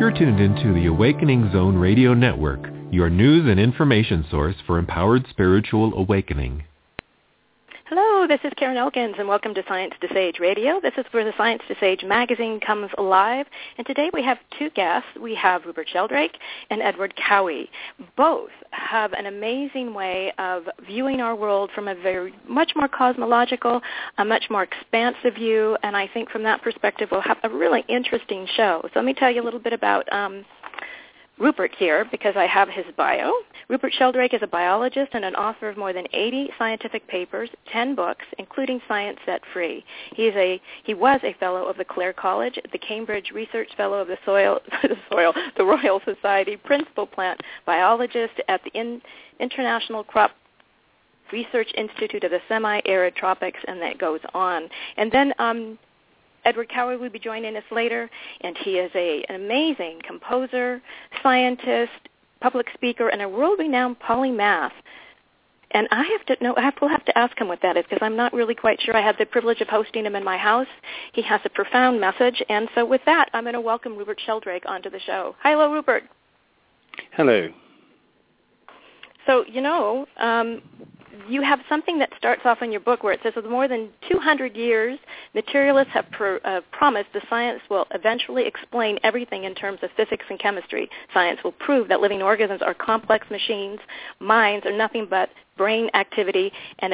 You're tuned into the Awakening Zone Radio Network, your news and information source for empowered spiritual awakening. Hello, this is Karen Elkins, and welcome to Science to Sage Radio. This is where the Science to Sage magazine comes alive, and today we have two guests. We have Rupert Sheldrake and Edward Cowie. Both have an amazing way of viewing our world from a much more cosmological, a much more expansive view, and I think from that perspective we'll have a really interesting show. So let me tell you a little bit about Rupert here, because I have his bio. Rupert Sheldrake is a biologist and an author of more than 80 scientific papers, 10 books, including Science Set Free. He was a fellow of the Clare College, the Cambridge Research Fellow of the Royal Society, principal plant biologist at the International Crop Research Institute of the Semi-Arid Tropics, and that goes on. And then Edward Cowie will be joining us later, and he is an amazing composer, scientist, public speaker, and a world-renowned polymath. And we'll have to ask him what that is, because I'm not really quite sure. I had the privilege of hosting him in my house. He has a profound message, and so with that, I'm going to welcome Rupert Sheldrake onto the show. Hello, Rupert. Hello. So, you have something that starts off in your book where it says, with more than 200 years, materialists have promised the science will eventually explain everything in terms of physics and chemistry. Science will prove that living organisms are complex machines. Minds are nothing but brain activity and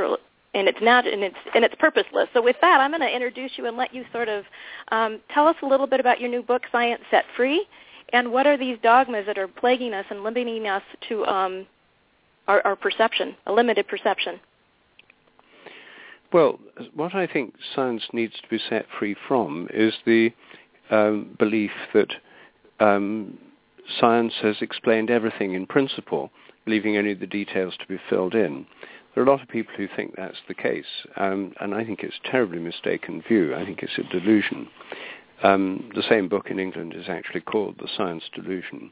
it's purposeless. So with that, I'm going to introduce you and let you sort of tell us a little bit about your new book, Science Set Free, and what are these dogmas that are plaguing us and limiting us to our perception, a limited perception? Well, what I think science needs to be set free from is the belief that science has explained everything in principle, leaving only the details to be filled in. There are a lot of people who think that's the case, and I think it's a terribly mistaken view. I think it's a delusion. The same book in England is actually called The Science Delusion.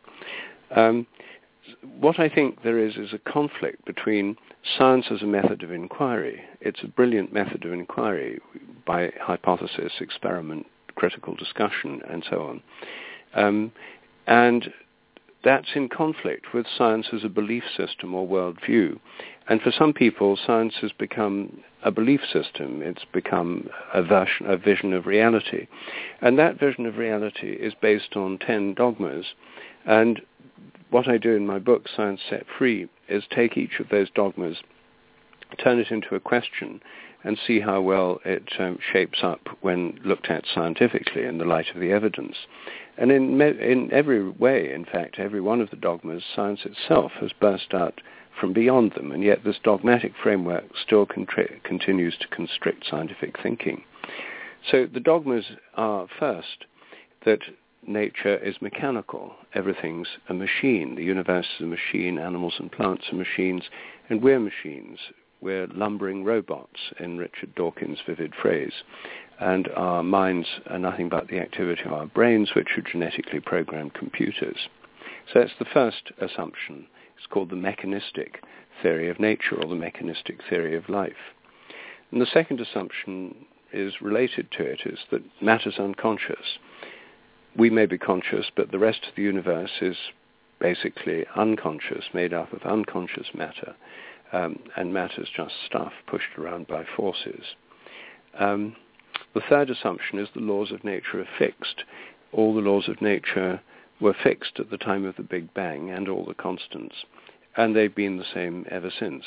What I think there is a conflict between science as a method of inquiry. It's a brilliant method of inquiry by hypothesis, experiment, critical discussion, and so on. And that's in conflict with science as a belief system or worldview. And for some people, science has become a belief system. It's become a vision of reality. And that vision of reality is based on 10 dogmas. And what I do in my book, Science Set Free, is take each of those dogmas, turn it into a question, and see how well it shapes up when looked at scientifically in the light of the evidence. And in every way, in fact, every one of the dogmas, science itself has burst out from beyond them, and yet this dogmatic framework still continues to constrict scientific thinking. So the dogmas are, first, that nature is mechanical. Everything's a machine. The universe is a machine. Animals and plants are machines. And we're machines. We're lumbering robots, in Richard Dawkins' vivid phrase. And our minds are nothing but the activity of our brains, which are genetically programmed computers. So that's the first assumption. It's called the mechanistic theory of nature, or the mechanistic theory of life. And the second assumption is related to it, is that matter's unconscious. We may be conscious, but the rest of the universe is basically unconscious, made up of unconscious matter, and matter's just stuff pushed around by forces. The third assumption is the laws of nature are fixed. All the laws of nature were fixed at the time of the Big Bang, and all the constants, and they've been the same ever since.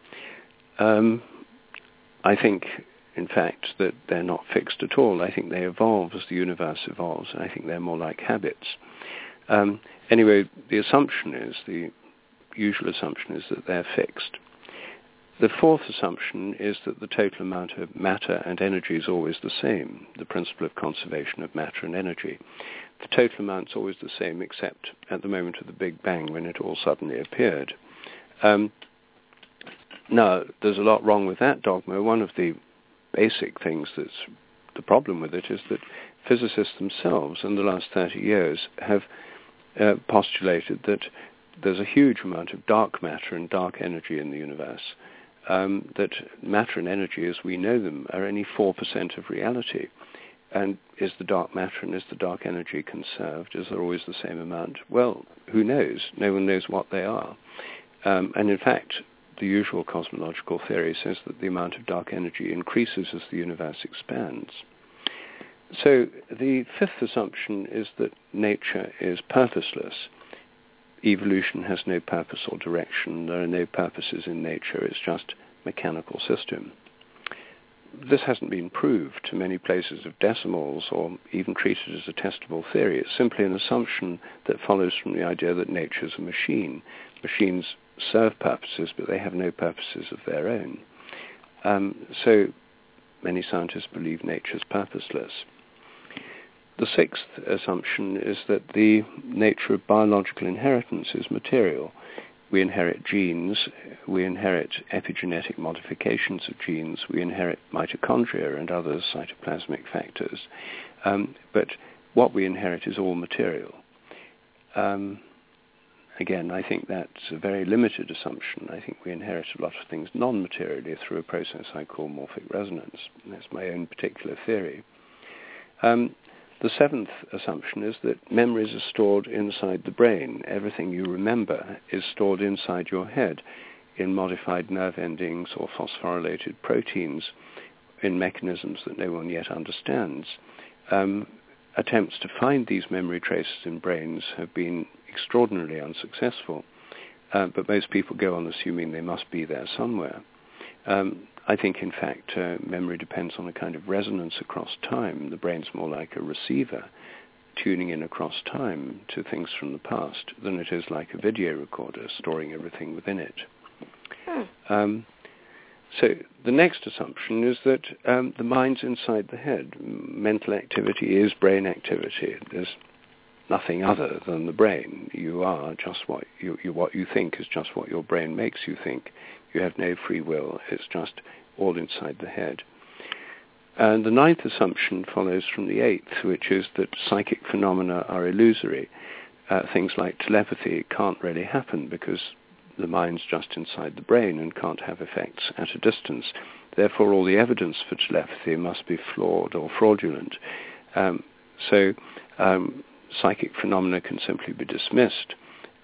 I think, in fact, that they're not fixed at all. I think they evolve as the universe evolves. I think they're more like habits. Anyway, the usual assumption is that they're fixed. The fourth assumption is that the total amount of matter and energy is always the same, the principle of conservation of matter and energy. The total amount is always the same, except at the moment of the Big Bang, when it all suddenly appeared. Now, there's a lot wrong with that dogma. One of the basic things that's the problem with it is that physicists themselves in the last 30 years have postulated that there's a huge amount of dark matter and dark energy in the universe, that matter and energy as we know them are only 4% of reality. And is the dark matter and is the dark energy conserved? Is there always the same amount? Well, who knows? No one knows what they are. And in fact, the usual cosmological theory says that the amount of dark energy increases as the universe expands. So the fifth assumption is that nature is purposeless. Evolution has no purpose or direction. There are no purposes in nature. It's just a mechanical system. This hasn't been proved to many places of decimals or even treated as a testable theory. It's simply an assumption that follows from the idea that nature is a machine. Machines serve purposes, but they have no purposes of their own. So many scientists believe nature is purposeless. The sixth assumption is that the nature of biological inheritance is material. We inherit genes, we inherit epigenetic modifications of genes, we inherit mitochondria and other cytoplasmic factors, but what we inherit is all material. Again, I think that's a very limited assumption. I think we inherit a lot of things non-materially through a process I call morphic resonance. That's my own particular theory. The seventh assumption is that memories are stored inside the brain. Everything you remember is stored inside your head in modified nerve endings or phosphorylated proteins in mechanisms that no one yet understands. Attempts to find these memory traces in brains have been extraordinarily unsuccessful, but most people go on assuming they must be there somewhere. I think, in fact, memory depends on a kind of resonance across time. The brain's more like a receiver tuning in across time to things from the past than it is like a video recorder storing everything within it. So the next assumption is that the mind's inside the head. Mental activity is brain activity. There's nothing other than the brain. You are just what you think is just what your brain makes you think. You have no free will. It's just all inside the head. And the ninth assumption follows from the eighth, which is that psychic phenomena are illusory. Things like telepathy can't really happen because the mind's just inside the brain and can't have effects at a distance. Therefore, all the evidence for telepathy must be flawed or fraudulent. So psychic phenomena can simply be dismissed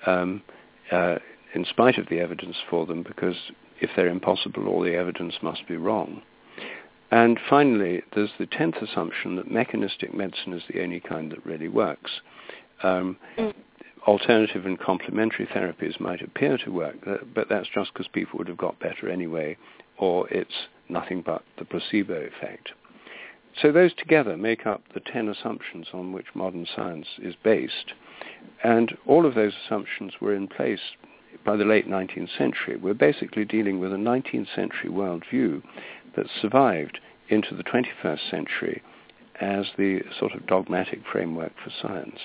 in spite of the evidence for them, because if they're impossible, all the evidence must be wrong. And finally, there's the 10th assumption that mechanistic medicine is the only kind that really works. Alternative and complementary therapies might appear to work, but that's just because people would have got better anyway, or it's nothing but the placebo effect. So those together make up the 10 assumptions on which modern science is based. And all of those assumptions were in place by the late 19th century. We're basically dealing with a 19th century worldview that survived into the 21st century as the sort of dogmatic framework for science.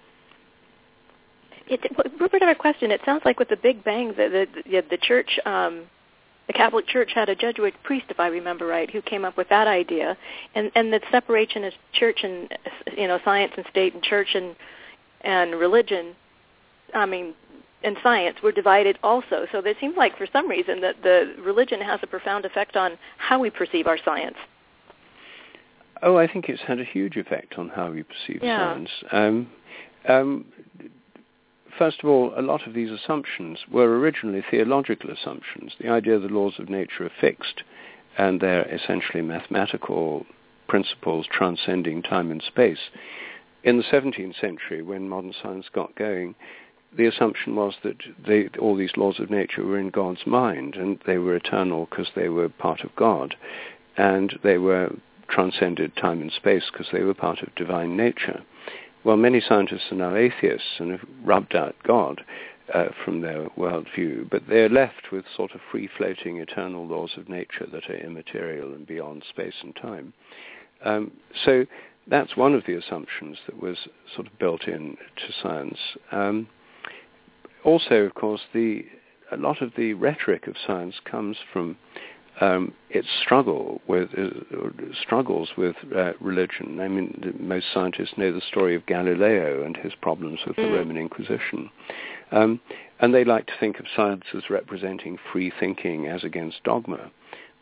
Rupert, I have a question. It sounds like with the Big Bang, the church, the Catholic Church had a Jesuit priest, if I remember right, who came up with that idea, and the separation of church and science and state and church and religion, and science were divided also. So it seems like for some reason that the religion has a profound effect on how we perceive our science. Oh, I think it's had a huge effect on how we perceive science. First of all, a lot of these assumptions were originally theological assumptions. The idea the laws of nature are fixed and they're essentially mathematical principles transcending time and space. In the 17th century, when modern science got going, the assumption was that all these laws of nature were in God's mind, and they were eternal because they were part of God, and they were transcended time and space because they were part of divine nature. Well, many scientists are now atheists and have rubbed out God from their worldview, but they're left with sort of free-floating eternal laws of nature that are immaterial and beyond space and time. So that's one of the assumptions that was sort of built in to science. Also, of course, a lot of the rhetoric of science comes from its struggles with religion. I mean, most scientists know the story of Galileo and his problems with the Roman Inquisition. And they like to think of science as representing free thinking as against dogma.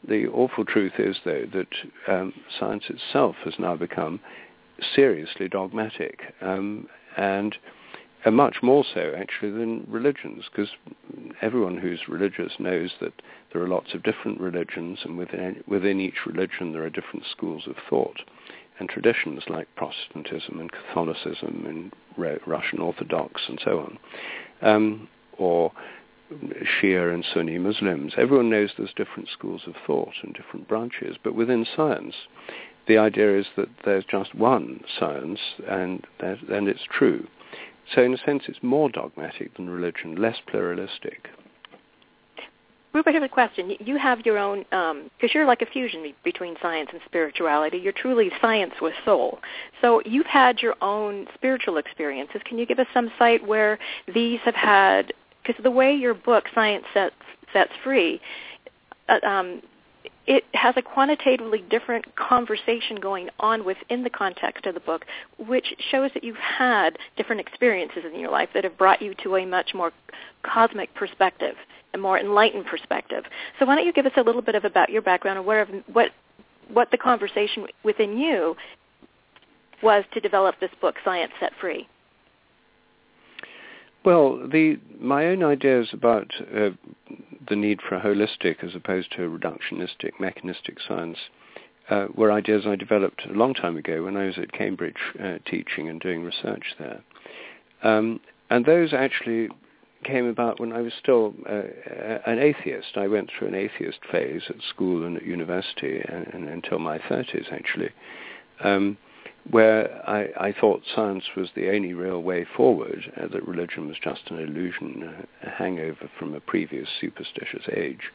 the awful truth is, though, that science itself has now become seriously dogmatic, and much more so, actually, than religions, because everyone who's religious knows that there are lots of different religions, and within each religion there are different schools of thought and traditions, like Protestantism and Catholicism and Russian Orthodox and so on, or Shia and Sunni Muslims. Everyone knows there's different schools of thought and different branches, but within science, the idea is that there's just one science, and it's true. So in a sense, it's more dogmatic than religion, less pluralistic. Rupert, I have a question. You have your own, because you're like a fusion between science and spirituality. You're truly science with soul. So you've had your own spiritual experiences. Can you give us some sight where these have had, because the way your book, Science Sets Free, it has a quantitatively different conversation going on within the context of the book, which shows that you've had different experiences in your life that have brought you to a much more cosmic perspective, a more enlightened perspective. So why don't you give us a little bit about your background and what the conversation within you was to develop this book, Science Set Free? Well, my own ideas about the need for a holistic as opposed to a reductionistic, mechanistic science were ideas I developed a long time ago when I was at Cambridge teaching and doing research there. And those actually came about when I was still an atheist. I went through an atheist phase at school and at university and until my 30s, actually, where I thought science was the only real way forward, that religion was just an illusion, a hangover from a previous superstitious age.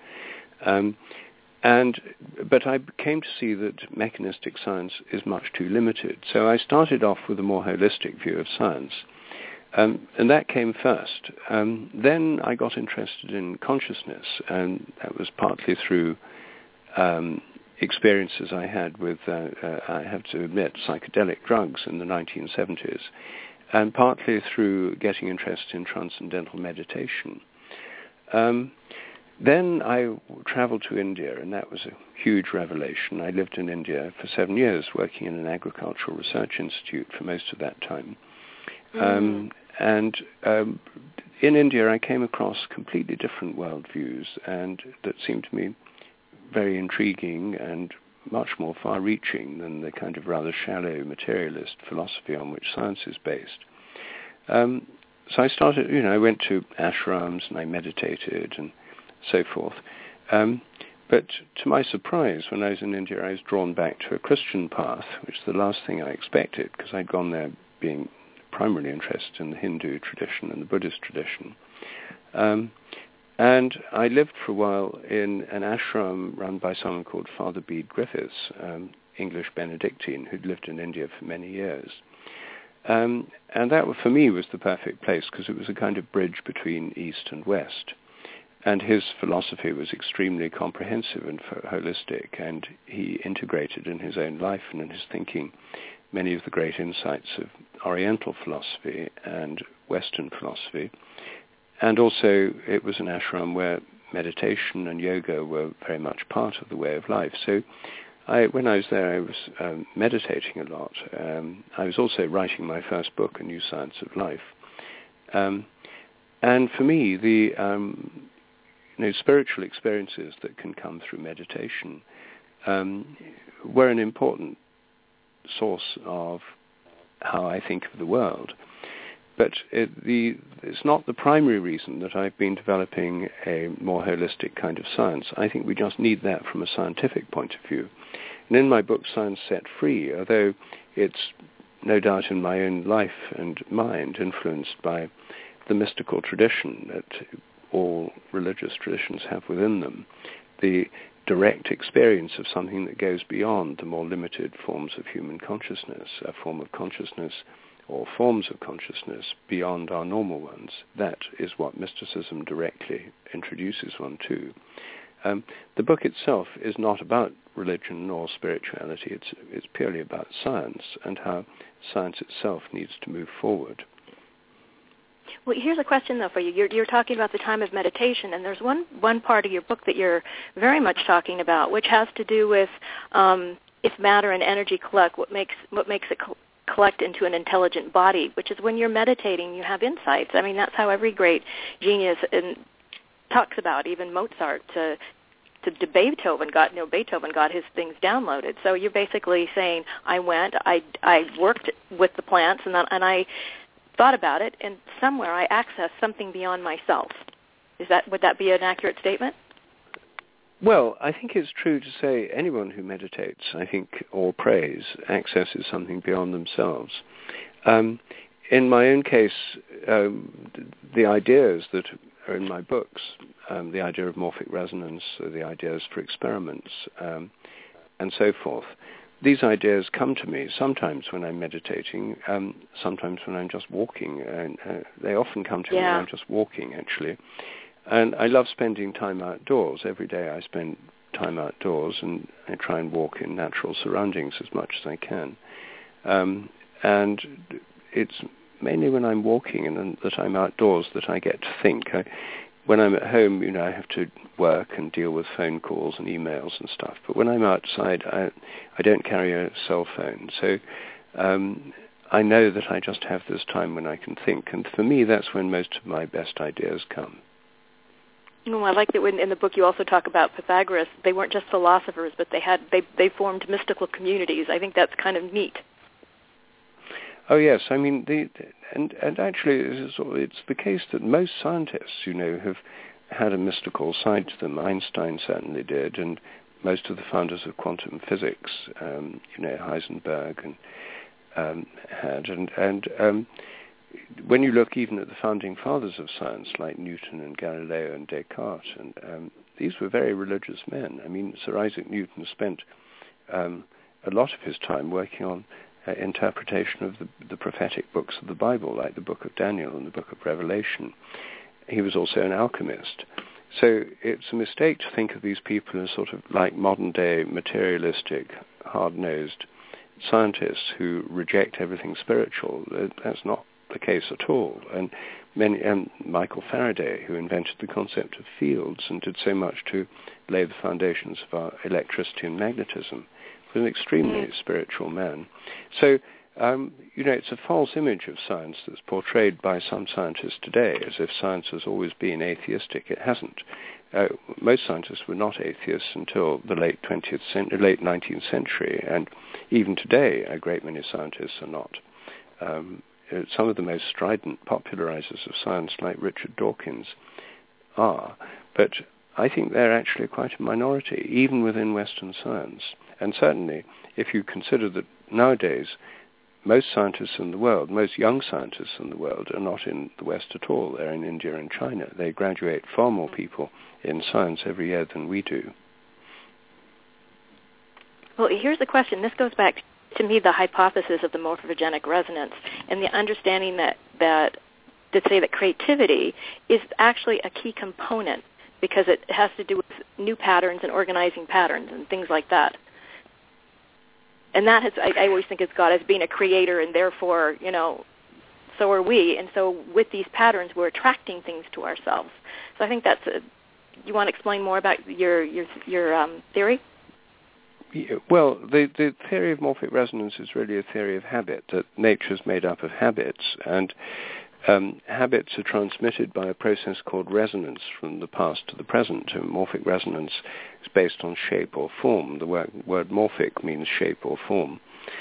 But I came to see that mechanistic science is much too limited. So I started off with a more holistic view of science, and that came first. Then I got interested in consciousness, and that was partly through experiences I had with, I have to admit, psychedelic drugs in the 1970s, and partly through getting interested in transcendental meditation. Then I traveled to India, and that was a huge revelation. I lived in India for 7 years, working in an agricultural research institute for most of that time. In India, I came across completely different worldviews, and that seemed to me very intriguing and much more far-reaching than the kind of rather shallow materialist philosophy on which science is based. So I started, I went to ashrams and I meditated and so forth. But to my surprise, when I was in India, I was drawn back to a Christian path, which is the last thing I expected, because I'd gone there being primarily interested in the Hindu tradition and the Buddhist tradition. And I lived for a while in an ashram run by someone called Father Bede Griffiths, English Benedictine, who'd lived in India for many years. And that, for me, was the perfect place, because it was a kind of bridge between East and West. And his philosophy was extremely comprehensive and holistic, and he integrated in his own life and in his thinking many of the great insights of Oriental philosophy and Western philosophy. And also, it was an ashram where meditation and yoga were very much part of the way of life. So when I was there, I was meditating a lot. I was also writing my first book, A New Science of Life. And for me, the spiritual experiences that can come through meditation were an important source of how I think of the world. But it's not the primary reason that I've been developing a more holistic kind of science. I think we just need that from a scientific point of view. And in my book, Science Set Free, although it's no doubt in my own life and mind influenced by the mystical tradition that all religious traditions have within them, the direct experience of something that goes beyond the more limited forms of human consciousness, a form of consciousness or forms of consciousness beyond our normal ones. That is what mysticism directly introduces one to. The book itself is not about religion or spirituality. It's purely about science and how science itself needs to move forward. Well, here's a question, though, for you. You're talking about the time of meditation, and there's one part of your book that you're very much talking about, which has to do with if matter and energy collect, what makes it collect into an intelligent body, which is when you're meditating, you have insights. I mean, that's how every great genius talks about, even Mozart to Beethoven got his things downloaded. So you're basically saying, I worked with the plants, and I thought about it, and somewhere I accessed something beyond myself. Would that be an accurate statement? Well, I think it's true to say anyone who meditates, I think, or prays, accesses something beyond themselves. In my own case, the ideas that are in my books, the idea of morphic resonance, the ideas for experiments, and so forth, these ideas come to me sometimes when I'm meditating, sometimes when I'm just walking. And they often come to me when I'm just walking, actually. And I love spending time outdoors. Every day I spend time outdoors, and I try and walk in natural surroundings as much as I can. And it's mainly when I'm walking and that I'm outdoors that I get to think. When I'm at home, I have to work and deal with phone calls and emails and stuff. But when I'm outside, I don't carry a cell phone. So I know that I just have this time when I can think. And for me, that's when most of my best ideas come. Oh, I like that in the book you also talk about Pythagoras. They weren't just philosophers, but they formed mystical communities. I think that's kind of neat. Oh yes, I mean, and actually it's the case that most scientists, have had a mystical side to them. Einstein certainly did, and most of the founders of quantum physics, Heisenberg had, and when you look even at the founding fathers of science, like Newton and Galileo and Descartes, and these were very religious men. I mean, Sir Isaac Newton spent a lot of his time working on interpretation of the prophetic books of the Bible, like the book of Daniel and the book of Revelation. He was also an alchemist. So it's a mistake to think of these people as sort of like modern-day materialistic, hard-nosed scientists who reject everything spiritual. That's not the case at all. And Michael Faraday, who invented the concept of fields and did so much to lay the foundations of our electricity and magnetism, was an extremely spiritual man. So, it's a false image of science that's portrayed by some scientists today as if science has always been atheistic. It hasn't. Most scientists were not atheists until the late 19th century, and even today a great many scientists are not. Some of the most strident popularizers of science, like Richard Dawkins, are, but I think they're actually quite a minority, even within Western science. And certainly, if you consider that nowadays most scientists in the world, most young scientists in the world, are not in the West at all. They're in India and China. They graduate far more people in science every year than we do. Well, here's the question. This goes back to me, the hypothesis of the morphogenic resonance and the understanding that say that creativity is actually a key component because it has to do with new patterns and organizing patterns and things like that. And that I always think of God as being a creator, and therefore, so are we. And so with these patterns, we're attracting things to ourselves. So I think that's you want to explain more about your theory? Yeah, well, the theory of morphic resonance is really a theory of habit, that nature is made up of habits, and habits are transmitted by a process called resonance from the past to the present. And morphic resonance is based on shape or form. The word morphic means shape or form.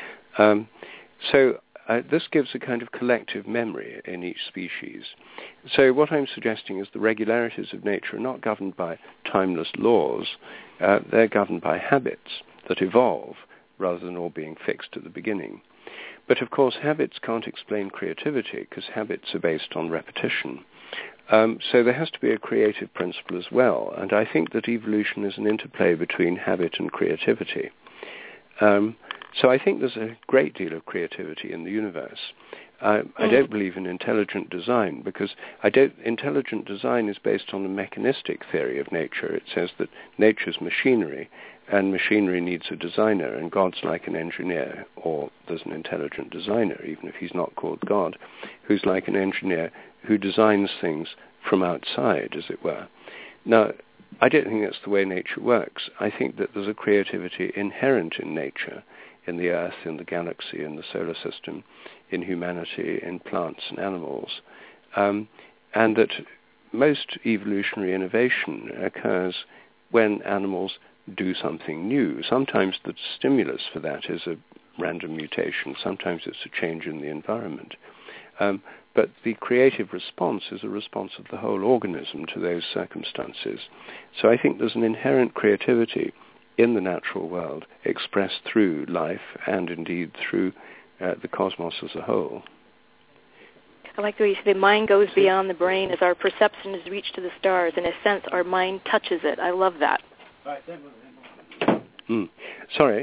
So this gives a kind of collective memory in each species. So what I'm suggesting is the regularities of nature are not governed by timeless laws. They're governed by habits that evolve rather than all being fixed at the beginning. But of course, habits can't explain creativity because habits are based on repetition. So there has to be a creative principle as well. And I think that evolution is an interplay between habit and creativity. So I think there's a great deal of creativity in the universe. I don't believe in intelligent design because intelligent design is based on a mechanistic theory of nature. It says that nature's machinery, and machinery needs a designer, and God's like an engineer, or there's an intelligent designer, even if he's not called God, who's like an engineer who designs things from outside, as it were. Now, I don't think that's the way nature works. I think that there's a creativity inherent in nature, in the Earth, in the galaxy, in the solar system, in humanity, in plants and animals, and that most evolutionary innovation occurs when animals do something new. Sometimes the stimulus for that is a random mutation. Sometimes it's a change in the environment. But the creative response is a response of the whole organism to those circumstances. So I think there's an inherent creativity in the natural world expressed through life and indeed through the cosmos as a whole. I like the way you say mind goes beyond the brain as our perception is reached to the stars. In a sense, our mind touches it. I love that. Sorry.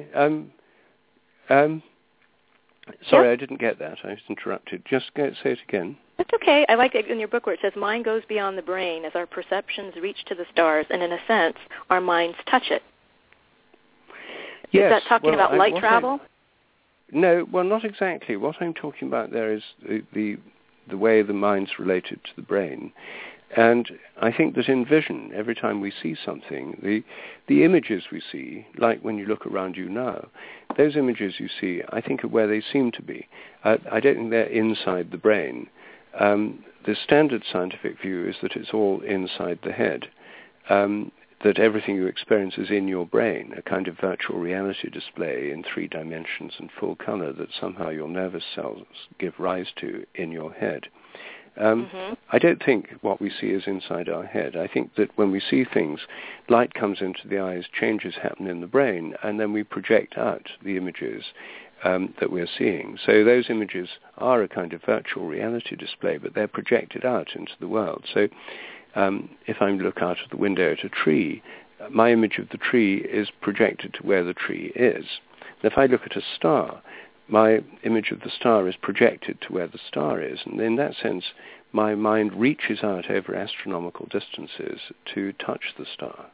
Sorry, I didn't get that. I was interrupted. Just say it again. That's okay. I like it in your book where it says, mind goes beyond the brain as our perceptions reach to the stars, and in a sense, our minds touch it. Yes. Is that talking about light travel? No, well, not exactly. What I'm talking about there is the way the mind's related to the brain. And I think that in vision, every time we see something, the images we see, like when you look around you now, those images you see, I think, are where they seem to be. I don't think they're inside the brain. The standard scientific view is that it's all inside the head, that everything you experience is in your brain, a kind of virtual reality display in 3 dimensions and full color that somehow your nervous cells give rise to in your head. I don't think what we see is inside our head. I think that when we see things, light comes into the eyes, changes happen in the brain, and then we project out the images that we're seeing. So those images are a kind of virtual reality display, but they're projected out into the world. So if I look out of the window at a tree, my image of the tree is projected to where the tree is. And if I look at a star, my image of the star is projected to where the star is. And in that sense, my mind reaches out over astronomical distances to touch the star.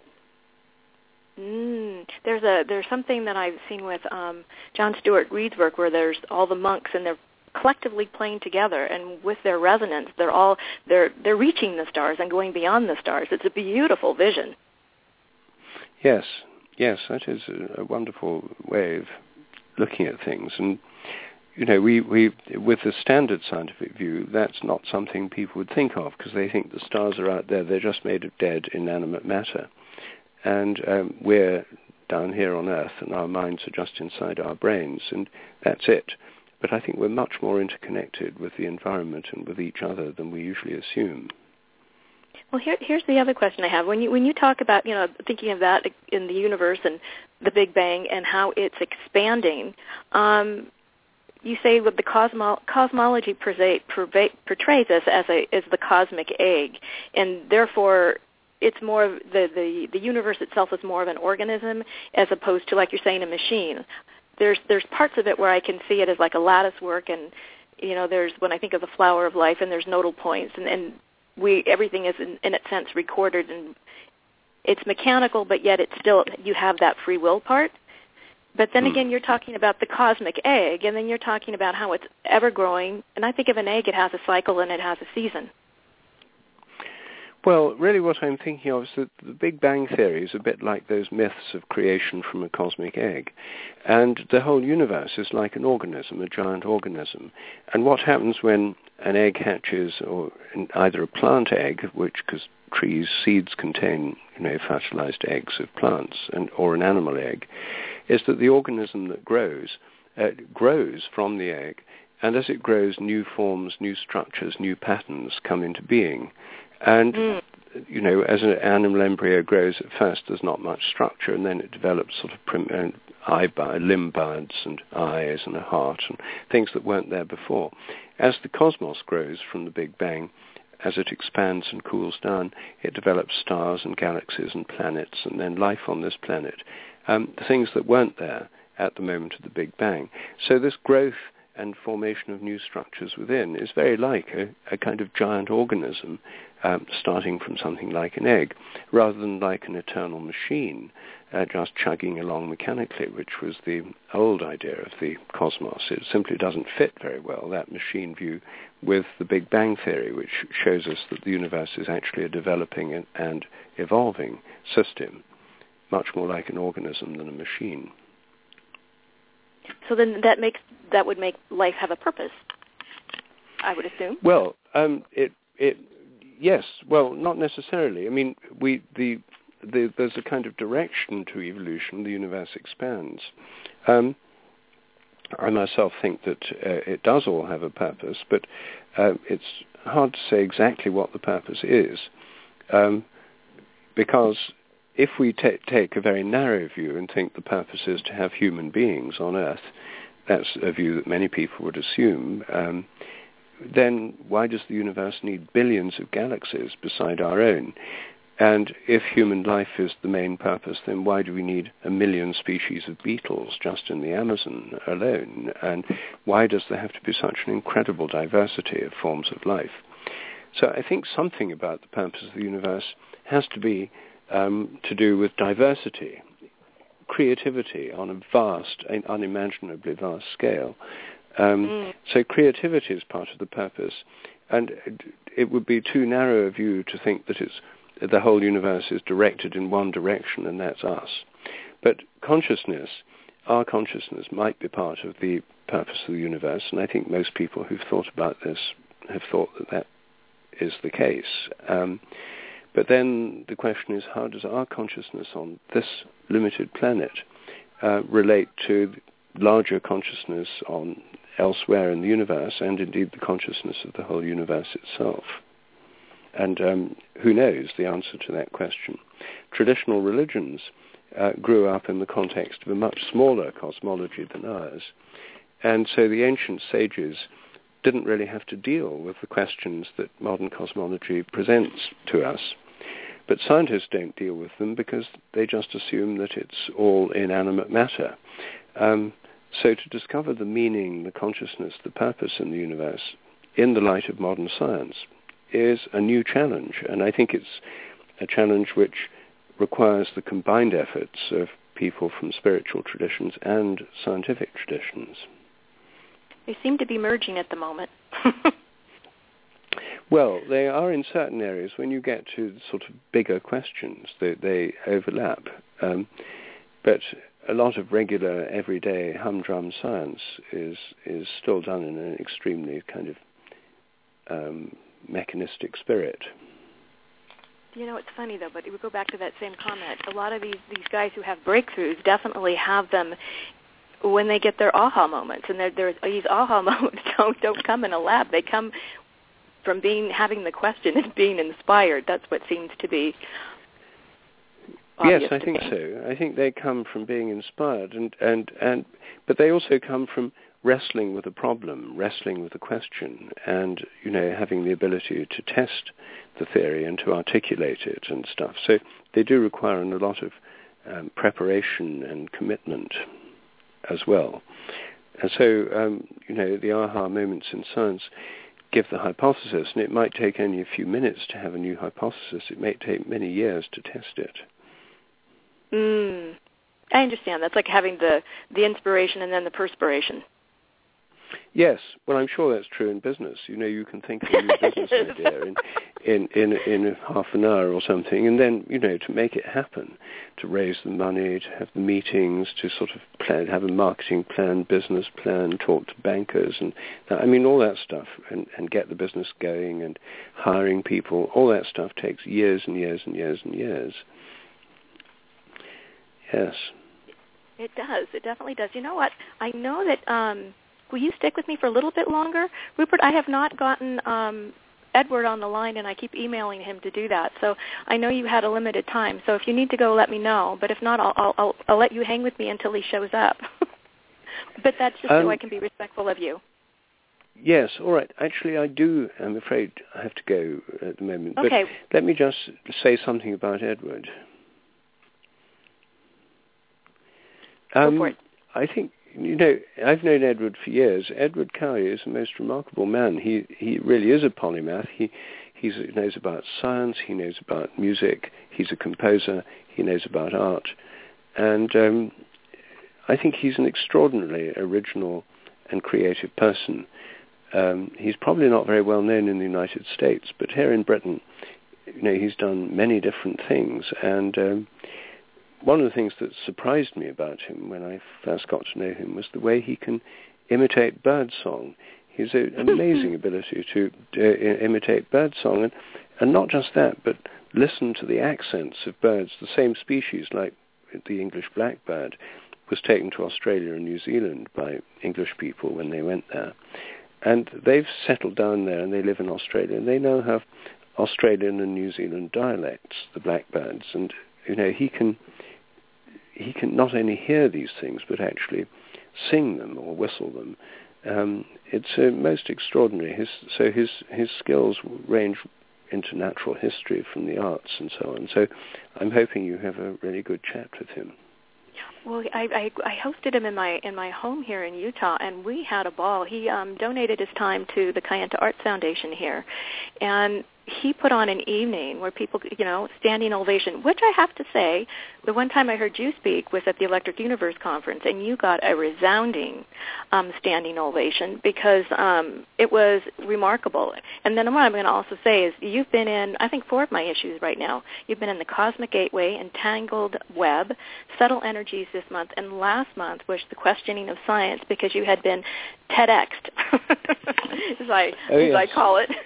There's something that I've seen with John Stuart Reid's work where there's all the monks and they're collectively playing together, and with their resonance, they're reaching the stars and going beyond the stars. It's a beautiful vision. Yes, that is a wonderful way of looking at things. And we with the standard scientific view, that's not something people would think of, because they think the stars are out there, they're just made of dead, inanimate matter. And we're down here on Earth, and our minds are just inside our brains, and that's it. But I think we're much more interconnected with the environment and with each other than we usually assume. Well, here's the other question I have. When you talk about, thinking of that in the universe and the Big Bang and how it's expanding, you say that the cosmology portrays us as the cosmic egg, and therefore it's more of the universe itself is more of an organism as opposed to, like you're saying, a machine. There's parts of it where I can see it as like a lattice work, and there's when I think of the flower of life, and there's nodal points, and everything is in its sense recorded, and it's mechanical, but yet it's still, you have that free will part. But then again, you're talking about the cosmic egg, and then you're talking about how it's ever growing, and I think of an egg, it has a cycle and it has a season. Well, really what I'm thinking of is that the Big Bang Theory is a bit like those myths of creation from a cosmic egg. And the whole universe is like an organism, a giant organism. And what happens when an egg hatches, or either a plant egg, because trees, seeds contain, fertilized eggs of plants, or an animal egg, is that the organism that grows from the egg, and as it grows, new forms, new structures, new patterns come into being. And, as an animal embryo grows, at first there's not much structure, and then it develops sort of limb buds and eyes and a heart and things that weren't there before. As the cosmos grows from the Big Bang, as it expands and cools down, it develops stars and galaxies and planets, and then life on this planet, things that weren't there at the moment of the Big Bang. So this growth and formation of new structures within is very like a kind of giant organism starting from something like an egg, rather than like an eternal machine just chugging along mechanically, which was the old idea of the cosmos. It simply doesn't fit very well, that machine view, with the Big Bang Theory, which shows us that the universe is actually a developing and evolving system, much more like an organism than a machine. So then that would make life have a purpose, I would assume. Well, yes. Well, not necessarily. I mean, there's a kind of direction to evolution. The universe expands. I myself think that it does all have a purpose, but it's hard to say exactly what the purpose is, because if we take a very narrow view and think the purpose is to have human beings on Earth, that's a view that many people would assume, then why does the universe need billions of galaxies beside our own? And if human life is the main purpose, then why do we need 1 million species of beetles just in the Amazon alone? And why does there have to be such an incredible diversity of forms of life? So I think something about the purpose of the universe has to be to do with diversity, creativity on a vast, unimaginably vast scale. So creativity is part of the purpose, and it would be too narrow a view to think that the whole universe is directed in one direction, and that's us. But consciousness, our consciousness, might be part of the purpose of the universe, and I think most people who've thought about this have thought that is the case. But then the question is, how does our consciousness on this limited planet relate to larger consciousness on elsewhere in the universe, and indeed the consciousness of the whole universe itself? And who knows the answer to that question? Traditional religions grew up in the context of a much smaller cosmology than ours, and so the ancient sages didn't really have to deal with the questions that modern cosmology presents to us. But scientists don't deal with them because they just assume that it's all inanimate matter. So to discover the meaning, the consciousness, the purpose in the universe in the light of modern science is a new challenge, and I think it's a challenge which requires the combined efforts of people from spiritual traditions and scientific traditions. They seem to be merging at the moment. Well, they are in certain areas. When you get to sort of bigger questions, they overlap. But a lot of regular, everyday, humdrum science is still done in an extremely kind of mechanistic spirit. You know, it's funny, though, but we go back to that same comment. A lot of these guys who have breakthroughs definitely have them when they get their aha moments. And these aha moments don't come in a lab. They come from having the question and being inspired. That's what seems to be obvious. Yes, I think so. I think they come from being inspired, but they also come from wrestling with a problem, wrestling with a question, and having the ability to test the theory and to articulate it and stuff. So they do require a lot of preparation and commitment as well. And so the aha moments in science give the hypothesis, and it might take only a few minutes to have a new hypothesis. It may take many years to test it. I understand. That's like having the inspiration and then the perspiration. Yes, well, I'm sure that's true in business. You can think of a new business idea in half an hour or something, and then, to make it happen, to raise the money, to have the meetings, to sort of have a marketing plan, business plan, talk to bankers, and all that stuff, and get the business going and hiring people, all that stuff takes years and years and years and years. Yes. It does. It definitely does. You know what? I know that... will you stick with me for a little bit longer? Rupert, I have not gotten Edward on the line, and I keep emailing him to do that. So I know you had a limited time. So if you need to go, let me know. But if not, I'll let you hang with me until he shows up. But that's just so I can be respectful of you. Yes, all right. Actually, I'm afraid I have to go at the moment. Okay. But let me just say something about Edward. Go for it. I think I've known Edward for years. Edward Cowie is a most remarkable man. He really is a polymath. He knows about science. He knows about music. He's a composer. He knows about art. And I think he's an extraordinarily original and creative person. He's probably not very well known in the United States, but here in Britain, he's done many different things. And one of the things that surprised me about him when I first got to know him was the way he can imitate birdsong. He has an amazing ability to imitate birdsong, and not just that, but listen to the accents of birds, the same species, like the English blackbird was taken to Australia and New Zealand by English people when they went there. And they've settled down there and they live in Australia, and they now have Australian and New Zealand dialects, the blackbirds, and he can not only hear these things but actually sing them or whistle them. It's most extraordinary. His skills range into natural history from the arts and so on. So I'm hoping you have a really good chat with him. Well, I hosted him in my home here in Utah, and we had a ball. He donated his time to the Kayenta Arts Foundation here, and he put on an evening where people, standing ovation, which I have to say, the one time I heard you speak was at the Electric Universe Conference, and you got a resounding standing ovation because it was remarkable. And then what I'm going to also say is you've been in, I think, 4 of my issues right now. You've been in the Cosmic Gateway, Entangled Web, Subtle Energies this month, and last month was the Questioning of Science because you had been TEDx'd, as I call it.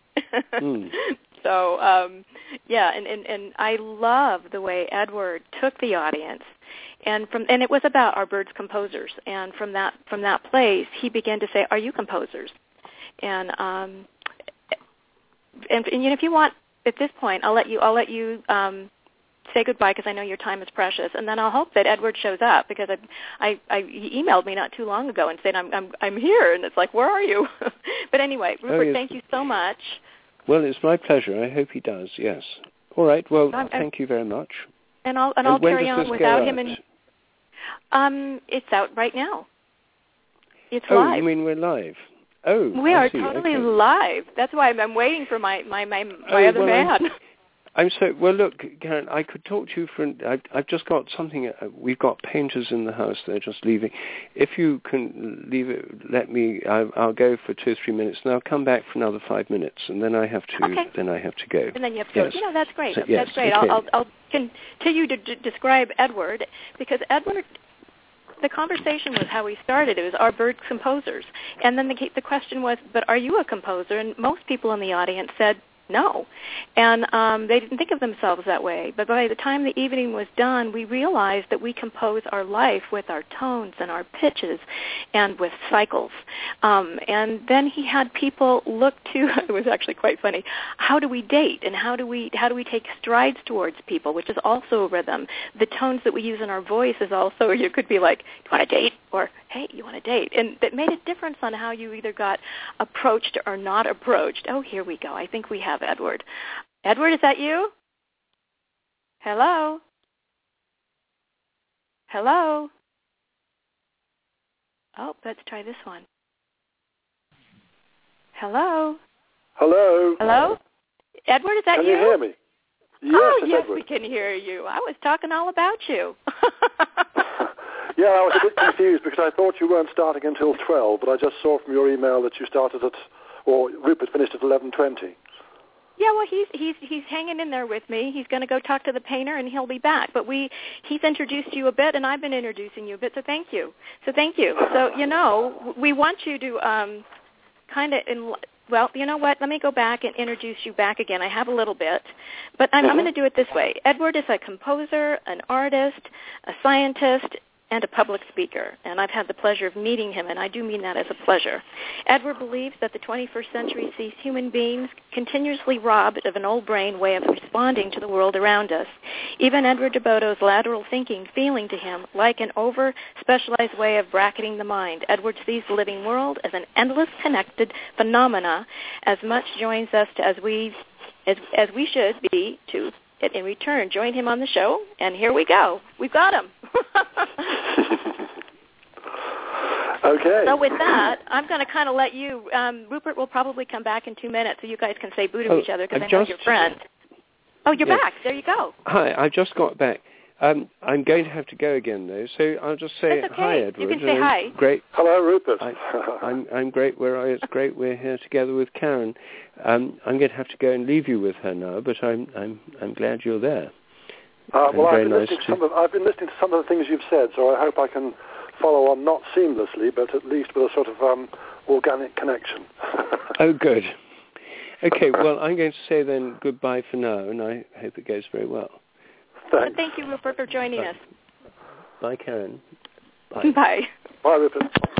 So, and I love the way Edward took the audience, and it was about our birds composers, and from that place he began to say, "Are you composers?" And if you want, at this point, I'll let you say goodbye because I know your time is precious, and then I'll hope that Edward shows up because he emailed me not too long ago and said I'm here, and it's like, where are you? But anyway, Rupert, thank you so much. Well, it's my pleasure. I hope he does. Yes. All right. Well, thank you very much. And I'll carry on without him. And it's out right now. It's live. Oh, you mean we're live? Oh, we are totally live. That's why I'm waiting for my other man. I'm so well. Look, Karen, I could talk to you I've just got something. We've got painters in the house. They're just leaving. If you can leave it, let me. I'll go for 2 or 3 minutes, and I'll come back for another 5 minutes, and then I have to. Okay. Then I have to go. And then you have to go. Yes. That's great. So, yes, that's great. Okay. I'll continue to describe Edward because Edward. The conversation was how we started. It was our bird composers, and then the question was, but are you a composer? And most people in the audience said no, and they didn't think of themselves that way. But by the time the evening was done, we realized that we compose our life with our tones and our pitches and with cycles. And then he had people look to, it was actually quite funny, how do we date and how do we take strides towards people, which is also a rhythm. The tones that we use in our voice is also, you could be like, you want to date? Or, hey, you want to date? And that made a difference on how you either got approached or not approached. Oh, here we go. I think we have Edward. Edward, is that you? Hello? Hello? Oh, let's try this one. Hello? Hello? Hello? Edward, is that you? Can you hear me? Yes, yes, Edward. we can hear you. I was talking all about you. Yeah, I was a bit confused because I thought you weren't starting until 12, but I just saw from your email that you started Rupert finished at 11:20. Yeah, well, he's hanging in there with me. He's going to go talk to the painter, and he'll be back. But he's introduced you a bit, and I've been introducing you a bit. So thank you. So we want you to kind of well, you know what? Let me go back and introduce you back again. I have a little bit, but I'm going to do it this way. Edward is a composer, an artist, a scientist, and a public speaker, and I've had the pleasure of meeting him, and I do mean that as a pleasure. Edward believes that the 21st century sees human beings continuously robbed of an old brain way of responding to the world around us. Even Edward de Bono's lateral thinking feeling to him like an over-specialized way of bracketing the mind. Edward sees the living world as an endless connected phenomena, as much joins us as we should be to in return. Join him on the show, and here we go. We've got him. Okay. So with that, I'm going to kind of let you, Rupert will probably come back in 2 minutes so you guys can say boo to each other because I know you're friends. Oh, you're back. There you go. Hi, I just got back. I'm going to have to go again, though, so I'll just say hi, Edward. You can say hi. Great. Hello, Rupert. I'm great. It's great we're here together with Karen. I'm going to have to go and leave you with her now, but I'm glad you're there. Well, I've been listening to some of the things you've said, so I hope I can follow on, not seamlessly, but at least with a sort of organic connection. Oh, good. Okay, well, I'm going to say then goodbye for now, and I hope it goes very well. Well, thank you, Rupert, for joining us. Bye, Karen. Bye. Bye. Bye, Rupert.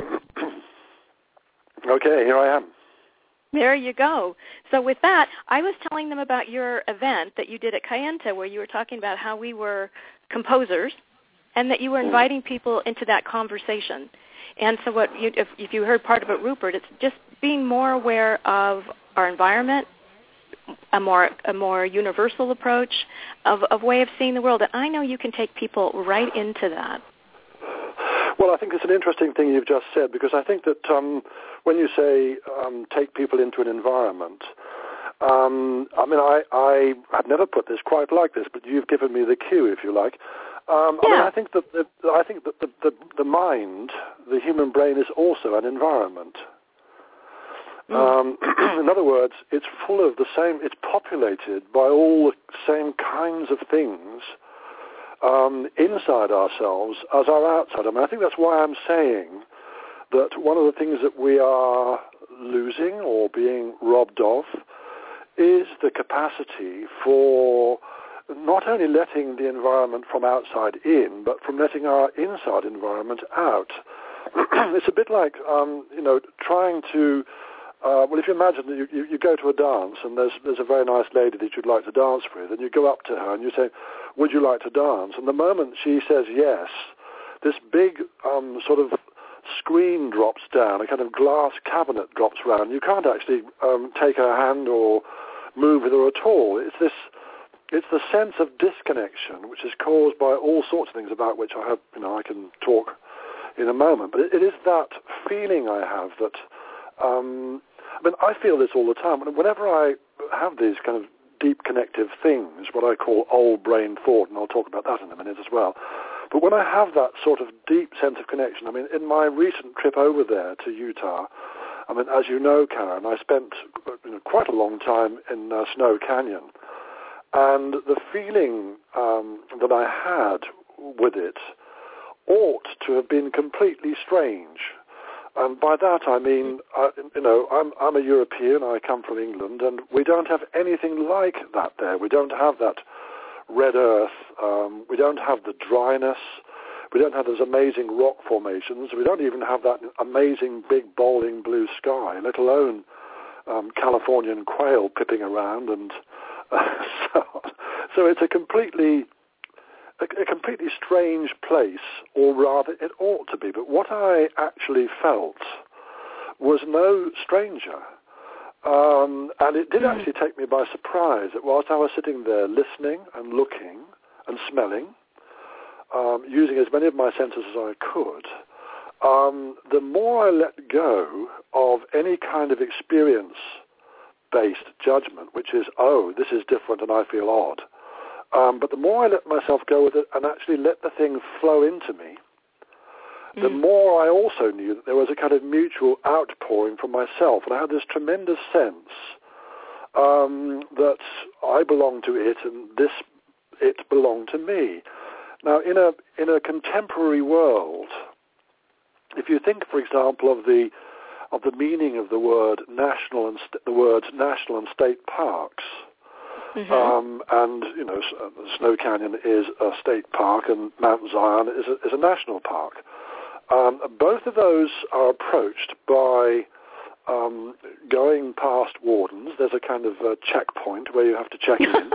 Okay, here I am. There you go. So with that, I was telling them about your event that you did at Kayenta, where you were talking about how we were composers and that you were inviting people into that conversation. And so if you heard part of it, Rupert, it's just being more aware of our environment, a more universal approach of way of seeing the world. And I know you can take people right into that. Well, I think it's an interesting thing you've just said, because I think that when you say take people into an environment, I have never put this quite like this, but you've given me the cue, if you like. I think that the mind, the human brain, is also an environment. In other words, it's full of the same. It's populated by all the same kinds of things inside ourselves as are outside. I think that's why I'm saying that one of the things that we are losing or being robbed of is the capacity for not only letting the environment from outside in, but from letting our inside environment out. It's a bit like, trying to, if you imagine that you go to a dance and there's a very nice lady that you'd like to dance with, and you go up to her and you say, would you like to dance? And the moment she says yes, this big sort of screen drops down, a kind of glass cabinet drops round. You can't actually take her hand or move with her at all. It's the sense of disconnection, which is caused by all sorts of things about which I can talk in a moment. But it is that feeling I have that, I feel this all the time. Whenever I have these kind of deep connective things, what I call old brain thought, and I'll talk about that in a minute as well. But when I have that sort of deep sense of connection, in my recent trip over there to Utah, as you know, Karen, I spent quite a long time in Snow Canyon. And the feeling that I had with it ought to have been completely strange. And by that I mean, I'm a European, I come from England, and we don't have anything like that there. We don't have that red earth, we don't have the dryness, we don't have those amazing rock formations, we don't even have that amazing big bowling blue sky, let alone Californian quail pipping around and so it's a completely strange place, or rather it ought to be. But what I actually felt was no stranger. And it did actually take me by surprise that whilst I was sitting there listening and looking and smelling, using as many of my senses as I could, the more I let go of any kind of experience-based judgment, which is, this is different and I feel odd. But the more I let myself go with it and actually let the thing flow into me, the more I also knew that there was a kind of mutual outpouring from myself. And I had this tremendous sense that I belonged to it and it belonged to me. Now, in a contemporary world, if you think, for example, of the meaning of the word national and the words national and state parks, and Snow Canyon is a state park and Mount Zion is a national park. Both of those are approached by going past wardens. There's a kind of checkpoint where you have to check in.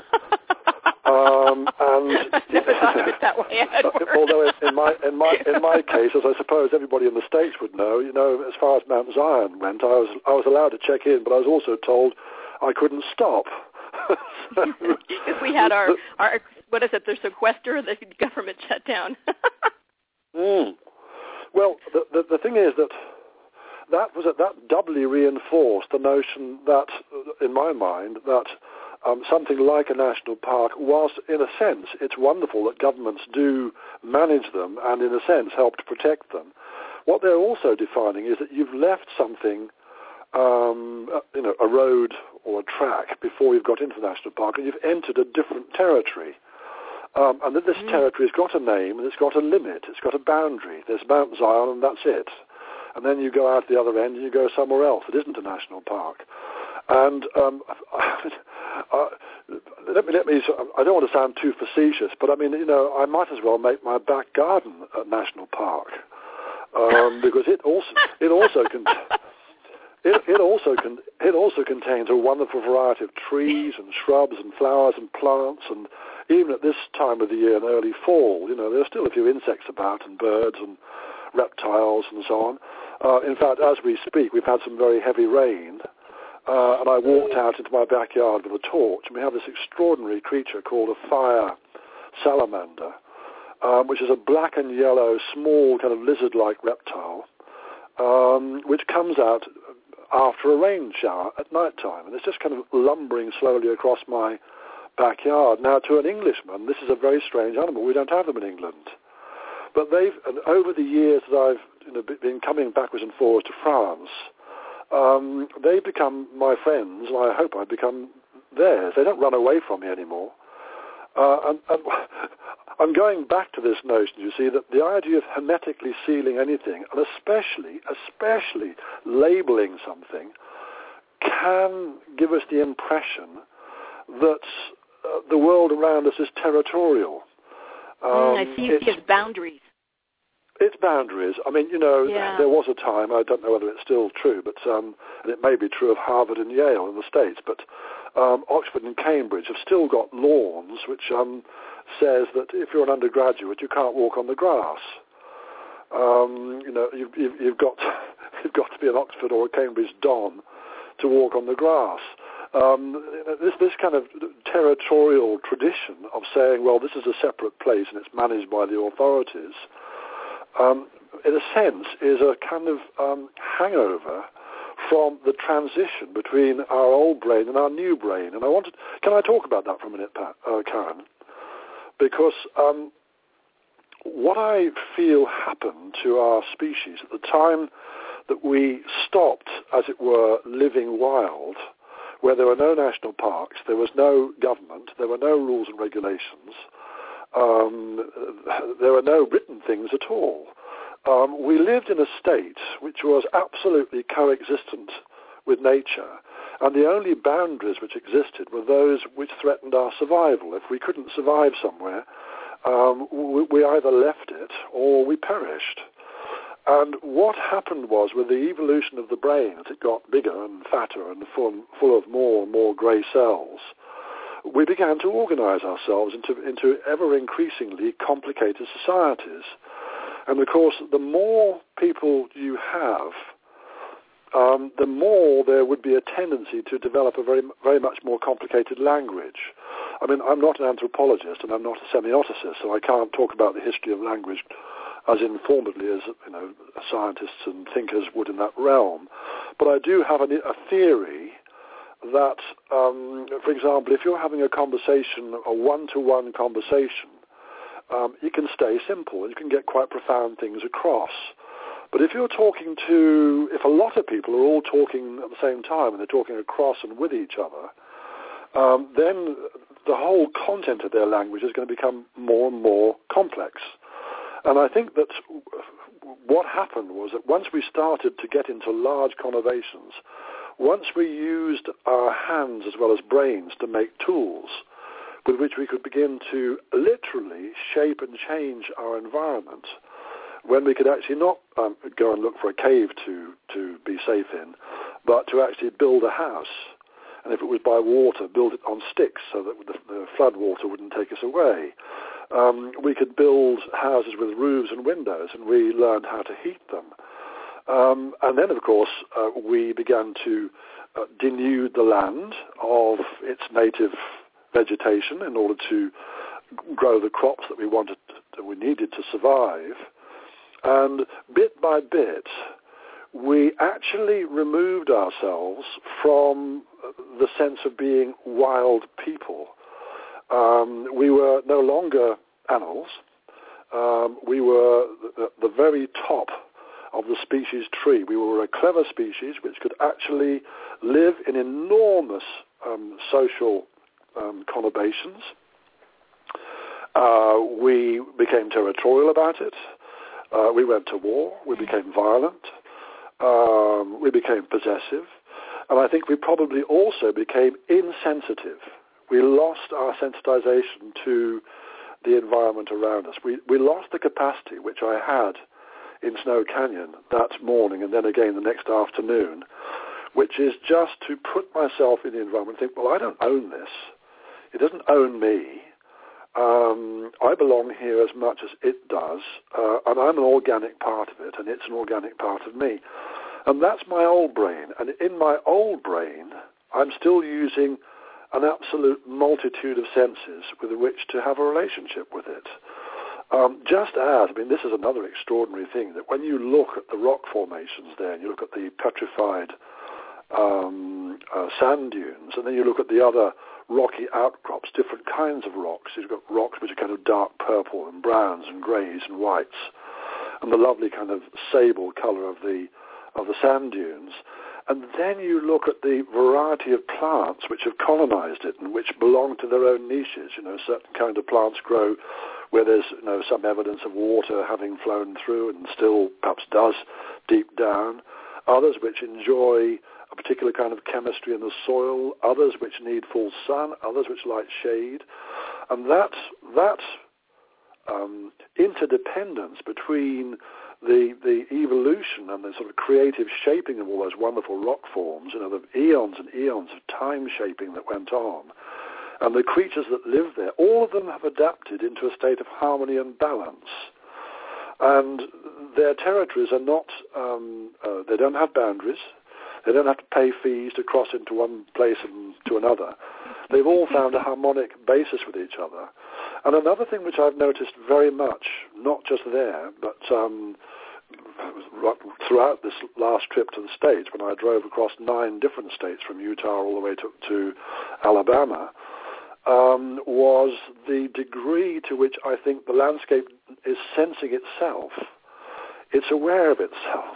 Never thought of it that way, Edward. Although in my case, as I suppose everybody in the States would know, as far as Mount Zion went, I was allowed to check in, but I was also told I couldn't stop. Because we had our what is it, the sequester, the government shutdown. Well, the thing is that doubly reinforced the notion that, in my mind, that something like a national park was, in a sense, it's wonderful that governments do manage them and, in a sense, help to protect them. What they're also defining is that you've left something, a road or a track before you've got into the national park, and you've entered a different territory. And that this territory's got a name and it's got a limit, it's got a boundary. There's Mount Zion and that's it. And then you go out the other end and you go somewhere else. It isn't a national park. And let me. I don't want to sound too facetious, but I mean, I might as well make my back garden a national park because it also contains a wonderful variety of trees and shrubs and flowers and plants, and even at this time of the year in early fall, there's still a few insects about and birds and reptiles and so on. In fact, as we speak, we've had some very heavy rain. And I walked out into my backyard with a torch, and we have this extraordinary creature called a fire salamander, which is a black and yellow, small kind of lizard-like reptile, which comes out after a rain shower at night time. And it's just kind of lumbering slowly across my backyard. Now, to an Englishman, this is a very strange animal. We don't have them in England. But over the years that I've been coming backwards and forwards to France, they've become my friends, and I hope I've become theirs. They don't run away from me anymore. And I'm going back to this notion, you see, that the idea of hermetically sealing anything, and especially labeling something, can give us the impression that the world around us is territorial. I see you as boundaries. It's boundaries. I mean, there was a time, I don't know whether it's still true, but and it may be true of Harvard and Yale in the States, but Oxford and Cambridge have still got lawns which says that if you're an undergraduate, you can't walk on the grass. You've got to be an Oxford or a Cambridge Don to walk on the grass. This kind of territorial tradition of saying, well, this is a separate place and it's managed by the authorities, in a sense, is a kind of hangover from the transition between our old brain and our new brain. And can I talk about that for a minute, Karen? Because what I feel happened to our species at the time that we stopped, as it were, living wild, where there were no national parks, there was no government, there were no rules and regulations, there were no written things at all. We lived in a state which was absolutely coexistent with nature, and the only boundaries which existed were those which threatened our survival. If we couldn't survive somewhere, we either left it or we perished. And what happened was, with the evolution of the brain, as it got bigger and fatter and full of more and more grey cells, we began to organize ourselves into ever increasingly complicated societies. And of course, the more people you have, the more there would be a tendency to develop a very, very much more complicated language. I mean, I'm not an anthropologist and I'm not a semioticist, so I can't talk about the history of language as informedly as scientists and thinkers would in that realm. But I do have a theory that, for example, if you're having a conversation, a one-to-one conversation, you can stay simple and you can get quite profound things across. But if if a lot of people are all talking at the same time and they're talking across and with each other, then the whole content of their language is going to become more and more complex. And I think that what happened was that once we started to get into large conurbations, once we used our hands as well as brains to make tools with which we could begin to literally shape and change our environment, when we could actually not go and look for a cave to be safe in, but to actually build a house. And if it was by water, build it on sticks so that the flood water wouldn't take us away. We could build houses with roofs and windows, and we learned how to heat them. And then, of course, we began to denude the land of its native vegetation in order to grow the crops that we needed to survive. And bit by bit, we actually removed ourselves from the sense of being wild people. We were no longer animals. We were the very top of the species tree. We were a clever species which could actually live in enormous social conurbations. We became territorial about it. We went to war. We became violent. We became possessive. And I think we probably also became insensitive. We lost our sensitization to the environment around us. We lost the capacity, which I had in Snow Canyon that morning and then again the next afternoon, which is just to put myself in the environment and think, well, I don't own this. It doesn't own me. I belong here as much as it does, and I'm an organic part of it, and it's an organic part of me. And that's my old brain. And in my old brain, I'm still using an absolute multitude of senses with which to have a relationship with it. This is another extraordinary thing, that when you look at the rock formations there, and you look at the petrified sand dunes, and then you look at the other rocky outcrops, different kinds of rocks. You've got rocks which are kind of dark purple and browns and greys and whites, and the lovely kind of sable colour of the sand dunes. And then you look at the variety of plants which have colonized it and which belong to their own niches. Certain kind of plants grow where there's some evidence of water having flown through and still perhaps does deep down. Others which enjoy a particular kind of chemistry in the soil, others which need full sun, others which like shade. And that interdependence between the evolution and the sort of creative shaping of all those wonderful rock forms, the eons and eons of time shaping that went on, and the creatures that live there, all of them have adapted into a state of harmony and balance. And their territories are not, they don't have boundaries. They don't have to pay fees to cross into one place and to another. They've all found a harmonic basis with each other. And another thing which I've noticed very much, not just there, but throughout this last trip to the States, when I drove across 9 different states from Utah all the way to Alabama, was the degree to which I think the landscape is sensing itself. It's aware of itself.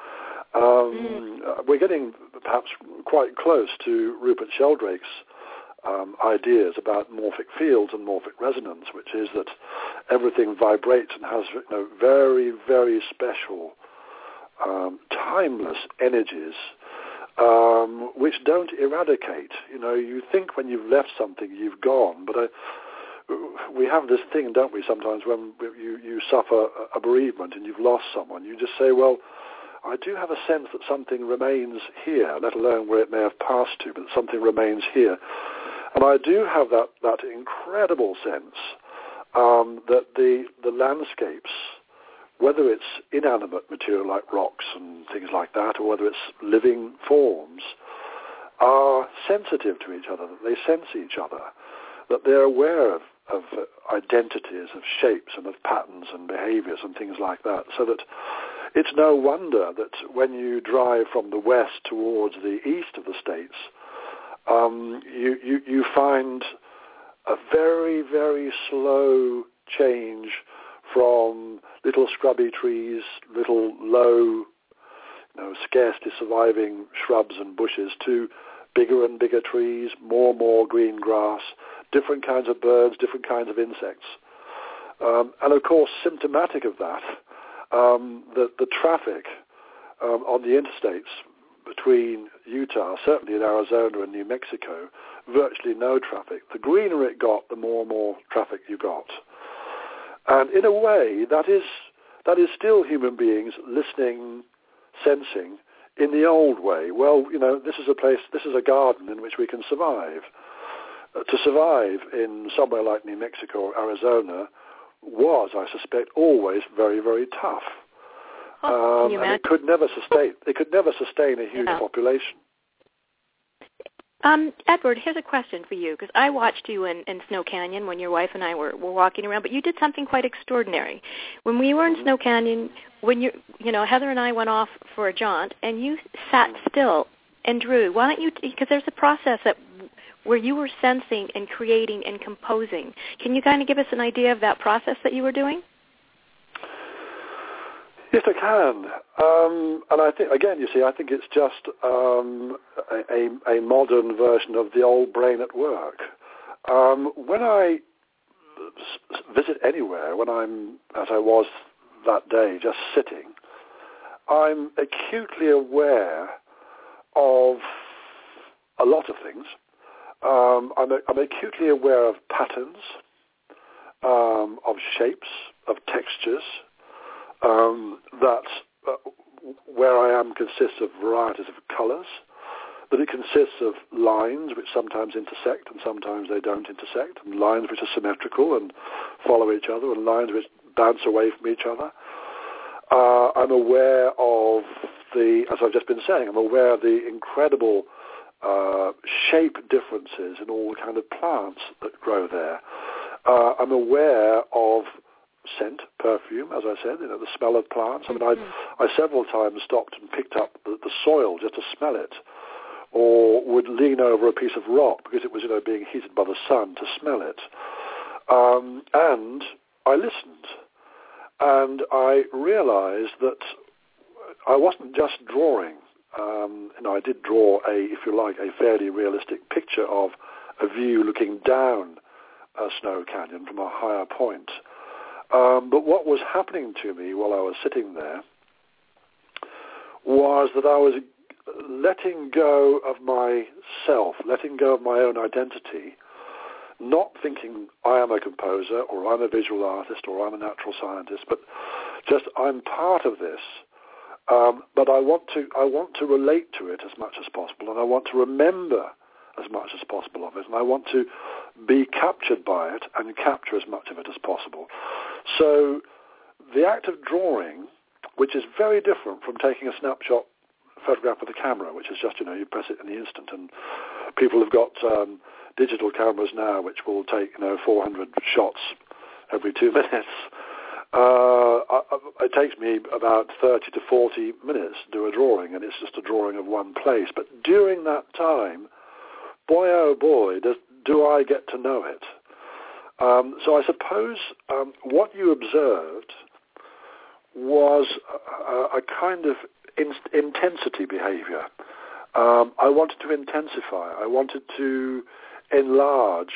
We're getting perhaps quite close to Rupert Sheldrake's ideas about morphic fields and morphic resonance, which is that everything vibrates and has very, very special, timeless energies which don't eradicate. You think when you've left something, you've gone, but we have this thing, don't we, sometimes when you suffer a bereavement and you've lost someone, you just say, well, I do have a sense that something remains here, let alone where it may have passed to, but something remains here. And I do have that incredible sense that the landscapes, whether it's inanimate material like rocks and things like that, or whether it's living forms, are sensitive to each other, that they sense each other, that they're aware of identities, of shapes and of patterns and behaviors and things like that, so that it's no wonder that when you drive from the west towards the east of the States, you find a very, very slow change from little scrubby trees, little low, scarcely surviving shrubs and bushes, to bigger and bigger trees, more green grass, different kinds of birds, different kinds of insects. And of course, symptomatic of that, the traffic on the interstates between Utah, certainly in Arizona and New Mexico, virtually no traffic. The greener it got, the more traffic you got. And in a way, that is still human beings listening, sensing, in the old way. Well, this is a place, this is a garden in which we can survive. To survive in somewhere like New Mexico or Arizona was, I suspect, always very, very tough. And it could never sustain a huge population. Edward, here's a question for you, because I watched you in Snow Canyon when your wife and I were walking around, but you did something quite extraordinary. When we were in Snow Canyon, when Heather and I went off for a jaunt, and you sat still and drew. Why don't you, because there's a process where you were sensing and creating and composing. Can you kind of give us an idea of that process that you were doing? Yes, I can. And I think, again, I think it's just a modern version of the old brain at work. When I visit anywhere, when I'm, as I was that day, just sitting, I'm acutely aware of a lot of things. I'm acutely aware of patterns, of shapes, of textures, that where I am consists of varieties of colours, that it consists of lines which sometimes intersect and sometimes they don't intersect, and lines which are symmetrical and follow each other, and lines which bounce away from each other. I'm aware of as I've just been saying, I'm aware of the incredible shape differences in all the kind of plants that grow there. I'm aware of scent, perfume, as I said, the smell of plants. I mean, I several times stopped and picked up the soil just to smell it, or would lean over a piece of rock because it was, being heated by the sun to smell it. And I listened, and I realized that I wasn't just drawing. I did draw a fairly realistic picture of a view looking down a snow canyon from a higher point. But what was happening to me while I was sitting there was that I was letting go of myself, letting go of my own identity, not thinking I am a composer or I'm a visual artist or I'm a natural scientist, but just I'm part of this. But I want to relate to it as much as possible, and I want to remember as much as possible of it, and I want to be captured by it and capture as much of it as possible. So the act of drawing, which is very different from taking a snapshot photograph with a camera, which is just, you press it in the instant, and people have got digital cameras now which will take, 400 shots every 2 minutes. It takes me about 30 to 40 minutes to do a drawing, and it's just a drawing of one place. But during that time, boy, oh boy, do I get to know it. So I suppose what you observed was a kind of intensity behavior. I wanted to intensify. I wanted to enlarge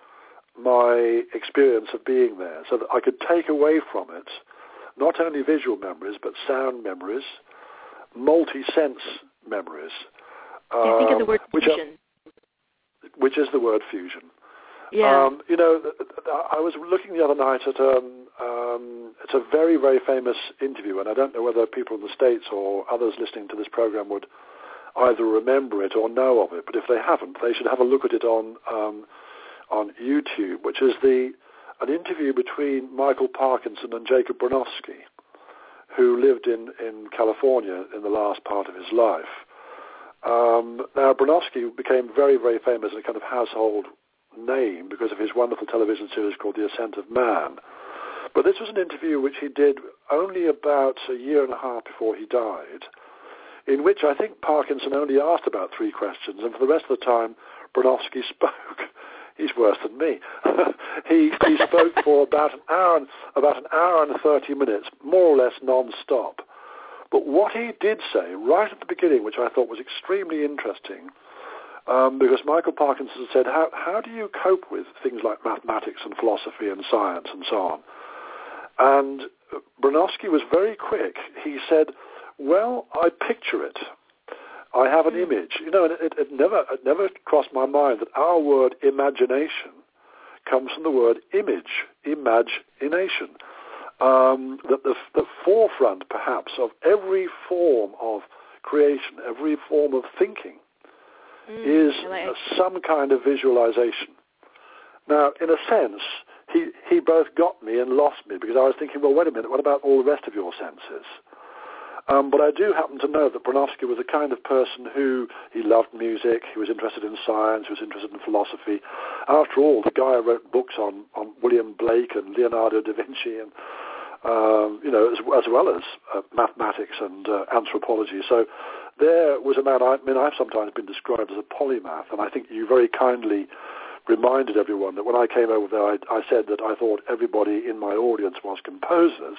my experience of being there so that I could take away from it not only visual memories but sound memories, multi-sense memories. Think of the word fusion. Which is the word fusion. Yeah. I was looking the other night at it's a very, very famous interview, and I don't know whether people in the States or others listening to this program would either remember it or know of it, but if they haven't, they should have a look at it on YouTube, which is an interview between Michael Parkinson and Jacob Bronowski, who lived in California in the last part of his life. Now, Bronowski became very, very famous as a kind of household name because of his wonderful television series called The Ascent of Man. But this was an interview which he did only about a year and a half before he died, in which I think Parkinson only asked about 3 questions, and for the rest of the time, Bronowski spoke. He's worse than me. He spoke for about an hour and 30 minutes, more or less non-stop. But what he did say right at the beginning, which I thought was extremely interesting, because Michael Parkinson said, how do you cope with things like mathematics and philosophy and science and so on? And Bronowski was very quick. He said, well, I picture it. I have an image. It never crossed my mind that our word imagination comes from the word image, imagination. That the forefront, perhaps, of every form of creation, every form of thinking, is some kind of visualization. Now, in a sense, he both got me and lost me, because I was thinking, well, wait a minute, what about all the rest of your senses? But I do happen to know that Bronowski was the kind of person he loved music, he was interested in science, he was interested in philosophy. After all, the guy wrote books on William Blake and Leonardo da Vinci, and as well as mathematics and anthropology. So there was a man, I've sometimes been described as a polymath, and I think you very kindly reminded everyone that when I came over there, I said that I thought everybody in my audience were composers.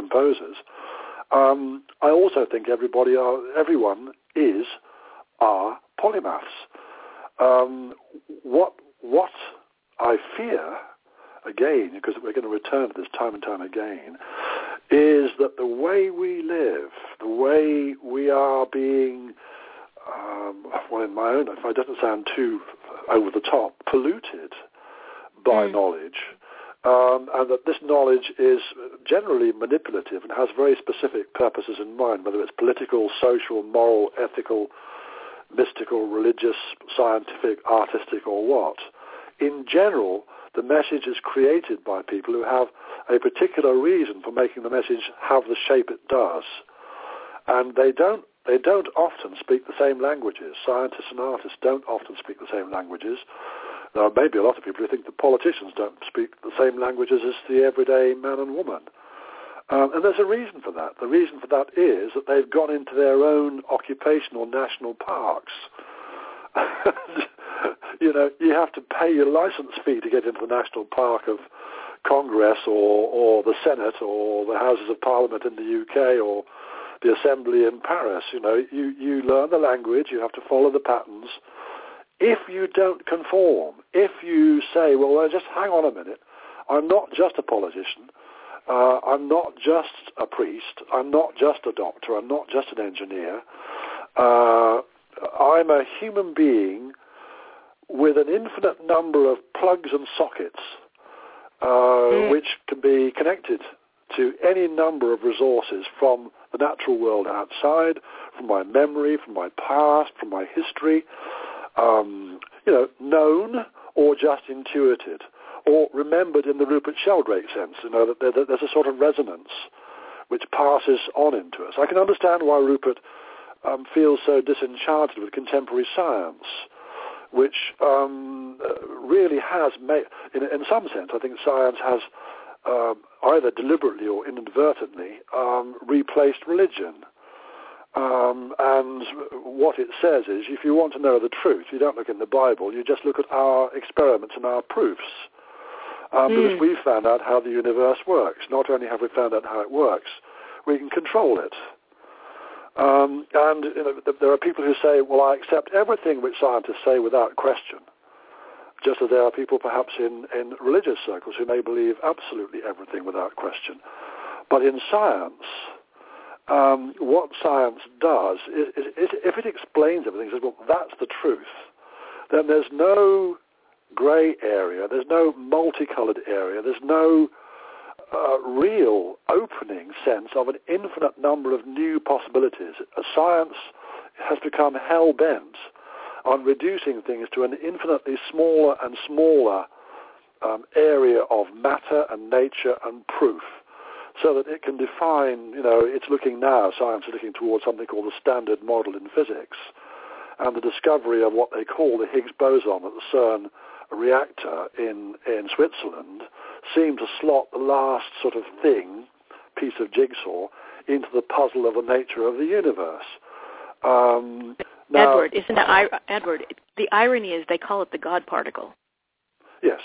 I also think everyone are polymaths. What I fear, again, because we're going to return to this time and time again, is that the way we live, the way we are being, in my own, if it doesn't sound too over the top, polluted by knowledge, and that this knowledge is generally manipulative and has very specific purposes in mind, whether it's political, social, moral, ethical, mystical, religious, scientific, artistic, or what. In general, the message is created by people who have a particular reason for making the message have the shape it does. And they don't often speak the same languages. Scientists and artists don't often speak the same languages. There are maybe a lot of people who think that politicians don't speak the same languages as the everyday man and woman. And there's a reason for that. The reason for that is that they've gone into their own occupational national parks. You have to pay your license fee to get into the national park of Congress or the Senate or the Houses of Parliament in the UK or the Assembly in Paris. You learn the language, you have to follow the patterns. If you don't conform, if you say, well, just hang on a minute, I'm not just a politician, I'm not just a priest, I'm not just a doctor, I'm not just an engineer, I'm a human being with an infinite number of plugs and sockets which can be connected to any number of resources from the natural world outside, from my memory, from my past, from my history, known or just intuited, or remembered in the Rupert Sheldrake sense, that there's a sort of resonance which passes on into us. I can understand why Rupert feels so disenchanted with contemporary science, which really has made, in some sense, I think science has either deliberately or inadvertently replaced religion. And what it says is, if you want to know the truth, you don't look in the Bible, you just look at our experiments and our proofs. Because we've found out how the universe works. Not only have we found out how it works, we can control it. And there are people who say, well, I accept everything which scientists say without question, just as there are people perhaps in religious circles who may believe absolutely everything without question. But in science, what science does is if it explains everything, says, well, that's the truth, then there's no grey area, there's no multicolored area, there's no real opening sense of an infinite number of new possibilities. Science has become hell-bent on reducing things to an infinitely smaller and smaller area of matter and nature and proof, so that it can define, science is looking towards something called the Standard Model in physics, and the discovery of what they call the Higgs boson at the CERN reactor in Switzerland seemed to slot the last sort of piece of jigsaw, into the puzzle of the nature of the universe. Now, Edward, the irony is they call it the God particle. Yes.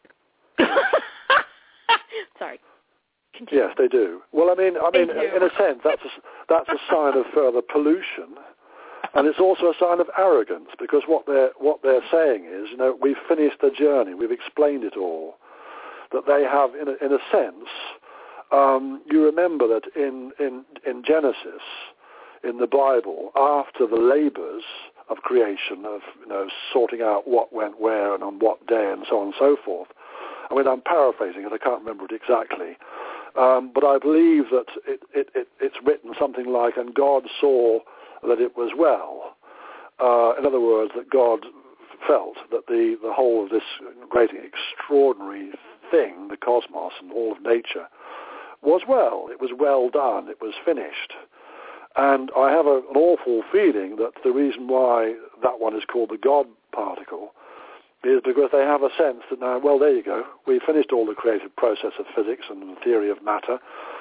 Sorry. Continue. Yes, they do. Well, I mean, in a sense, that's a sign of further pollution, and it's also a sign of arrogance, because what they're saying is, we've finished the journey, we've explained it all. That they have, in a sense, you remember that in Genesis, in the Bible, after the labors of creation, of sorting out what went where and on what day and so on and so forth. I mean, I'm paraphrasing it, I can't remember it exactly. But I believe that it's written something like, and God saw that it was well. In other words, that God felt that the whole of this great extraordinary thing, the cosmos and all of nature, was well. It was well done. It was finished. And I have an awful feeling that the reason why that one is called the God particle is because they have a sense that now, well, there you go, we finished all the creative process of physics and the theory of matter,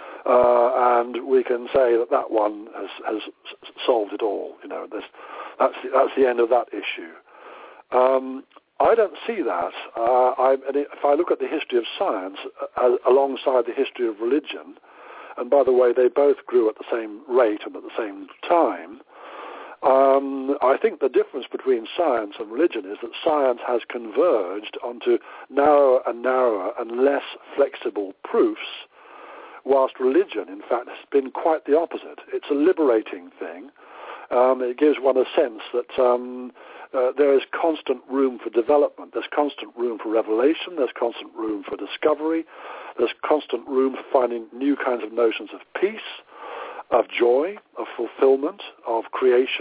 and we can say that that one has solved it all. You know, that's the end of that issue. I don't see that. If I look at the history of science alongside the history of religion, and by the way, they both grew at the same rate and at the same time, I think the difference between science and religion is that science has converged onto narrower and narrower and less flexible proofs, whilst religion, in fact, has been quite the opposite. It's a liberating thing. It gives one a sense that there is constant room for development. There's constant room for revelation. There's constant room for discovery. There's constant room for finding new kinds of notions of peace, of joy, of fulfillment, of creation,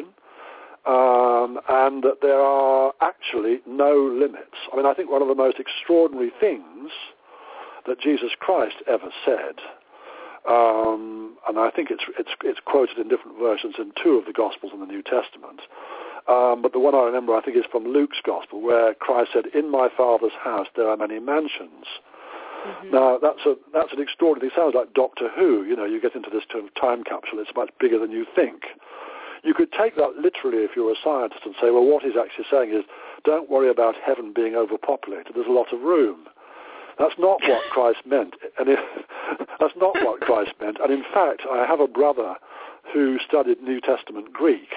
and that there are actually no limits. I mean, I think one of the most extraordinary things that Jesus Christ ever said, and I think it's quoted in different versions in two of the Gospels in the New Testament, but the one I remember, I think, is from Luke's Gospel, where Christ said, "In my Father's house there are many mansions." Mm-hmm. Now, that's an extraordinary, it sounds like Doctor Who. You know, you get into this term of time capsule, it's much bigger than you think. You could take that literally if you're a scientist and say, well, what he's actually saying is, don't worry about heaven being overpopulated, there's a lot of room. That's not what Christ meant. That's not what Christ meant. And in fact, I have a brother who studied New Testament Greek,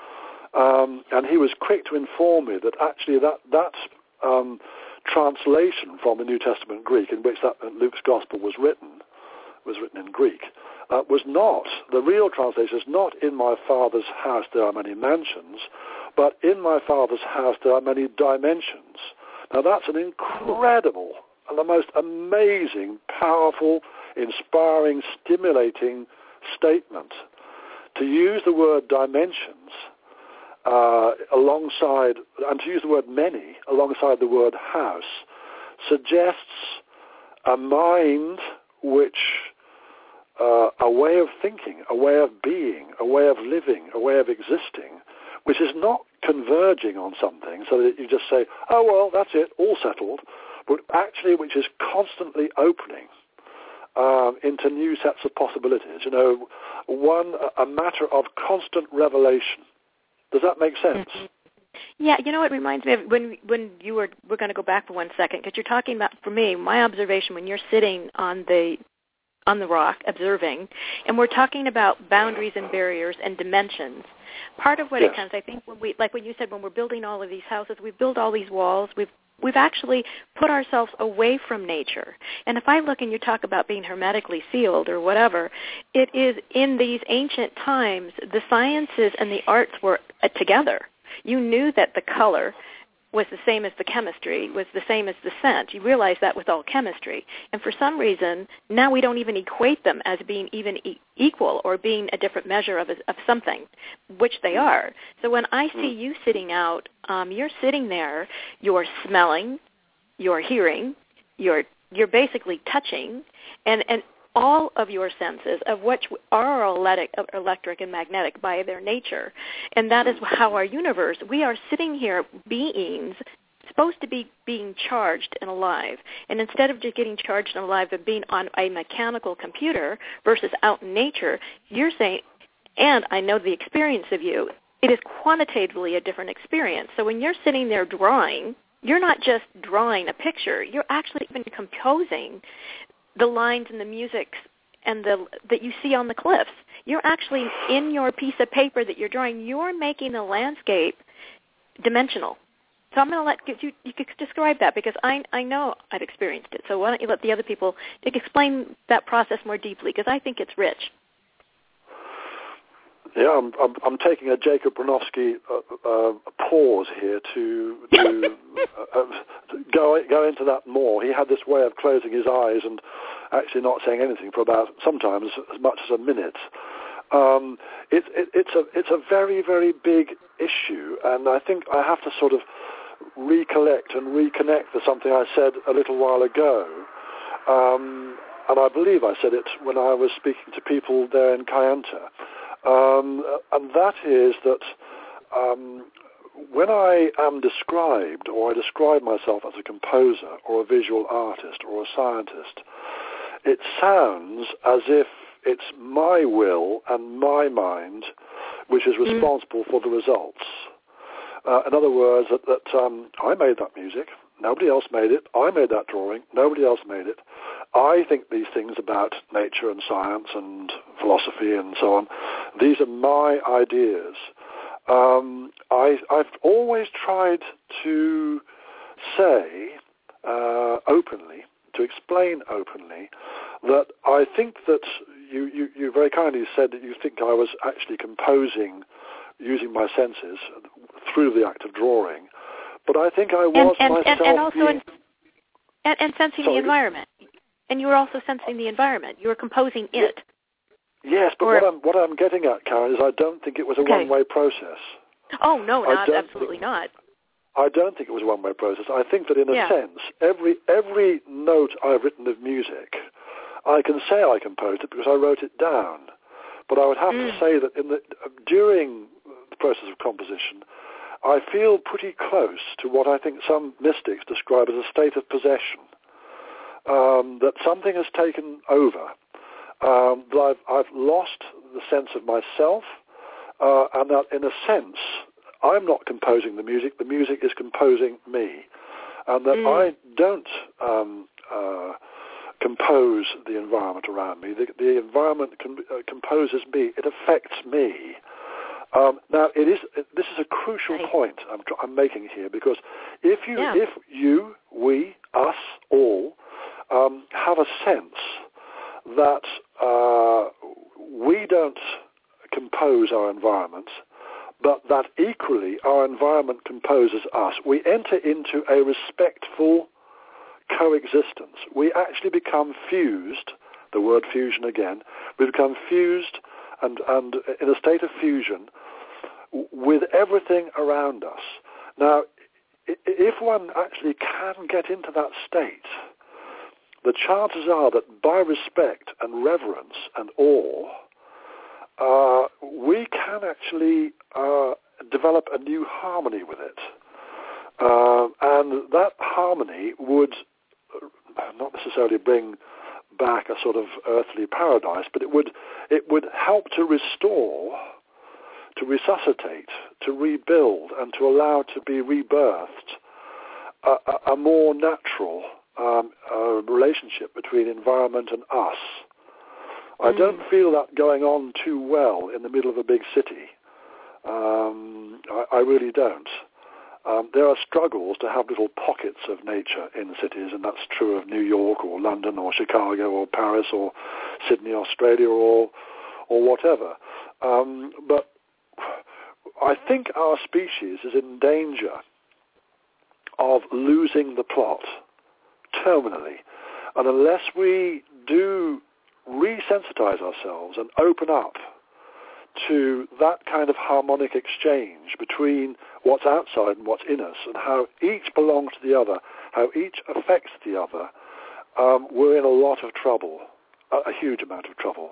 and he was quick to inform me that actually that translation from the New Testament Greek, in which that Luke's Gospel was written in Greek, was not, the real translation is not "in my Father's house there are many mansions," but "in my Father's house there are many dimensions." Now that's an incredible and the most amazing, powerful, inspiring, stimulating statement. To use the word dimensions alongside, and to use the word many alongside the word house, suggests a mind which, a way of thinking, a way of being, a way of living, a way of existing, which is not converging on something so that you just say, oh, well, that's it, all settled, but actually which is constantly opening into new sets of possibilities. You know, a matter of constant revelation. Does that make sense? Mm-hmm. Yeah, you know, it reminds me of when we're going to go back for 1 second, because you're talking about, for me, my observation when you're sitting on the rock observing, and we're talking about boundaries and barriers and dimensions. Part of what it comes, I think, when you said, when we're building all of these houses, we build all these walls, we've actually put ourselves away from nature. And if I look and you talk about being hermetically sealed or whatever, it is in these ancient times, the sciences and the arts were together. You knew that the color was the same as the chemistry, was the same as the scent. You realize that with all chemistry. And for some reason, now we don't even equate them as being even equal or being a different measure of something, which they are. So when I see you sitting out, you're sitting there, you're smelling, you're hearing, you're basically touching, and all of your senses, of which are electric and magnetic by their nature. And that is how our universe, we are sitting here, beings, supposed to be being charged and alive. And instead of just getting charged and alive but being on a mechanical computer versus out in nature, you're saying, and I know the experience of you, it is quantitatively a different experience. So when you're sitting there drawing, you're not just drawing a picture, you're actually even composing the lines and the music and that you see on the cliffs. You're actually, in your piece of paper that you're drawing, you're making the landscape dimensional. So I'm going to let you could describe that, because I know I've experienced it. So why don't you let the other people explain that process more deeply, because I think it's rich. Yeah, I'm taking a Jacob Bronowski pause here to go into that more. He had this way of closing his eyes and actually not saying anything for about, sometimes as much as a minute. It's a very, very big issue, and I think I have to sort of recollect and reconnect to something I said a little while ago. And I believe I said it when I was speaking to people there in Kayenta. and that is that when I am described, or I describe myself as a composer or a visual artist or a scientist, it sounds as if it's my will and my mind which is responsible for the results. In other words, that I made that music, nobody else made it. I made that drawing, nobody else made it. I think these things about nature and science and philosophy and so on. These are my ideas. I've always tried to say openly, to explain openly, that I think that you very kindly said that you think I was actually composing using my senses through the act of drawing, but I think I was myself. And also sensing the environment. And you were also sensing the environment. You were composing it. Yes, but what I'm getting at, Karen, is I don't think it was a one-way process. Oh, no, absolutely not. I don't think it was a one-way process. I think that in a sense, every note I've written of music, I can say I composed it because I wrote it down. But I would have to say that during the process of composition, I feel pretty close to what I think some mystics describe as a state of possession, that something has taken over, that I've lost the sense of myself, and that in a sense, I'm not composing the music is composing me, and that I don't compose the environment around me. The environment composes me. It affects me. Now, this is a crucial point I'm making here, because if you, we, us, all have a sense that we don't compose our environment, but that equally our environment composes us, we enter into a respectful coexistence. We actually become fused, the word fusion again, we become fused and in a state of fusion with everything around us. Now, if one actually can get into that state, the chances are that by respect and reverence and awe, we can actually develop a new harmony with it. And that harmony would not necessarily bring back a sort of earthly paradise, but it would help to restore, to resuscitate, to rebuild, and to allow to be rebirthed a more natural relationship between environment and us. I don't feel that going on too well in the middle of a big city. I really don't. There are struggles to have little pockets of nature in cities, and that's true of New York or London or Chicago or Paris or Sydney, Australia, or whatever. But I think our species is in danger of losing the plot terminally. And unless we do resensitize ourselves and open up to that kind of harmonic exchange between what's outside and what's in us, and how each belongs to the other, how each affects the other, we're in a lot of trouble, a huge amount of trouble.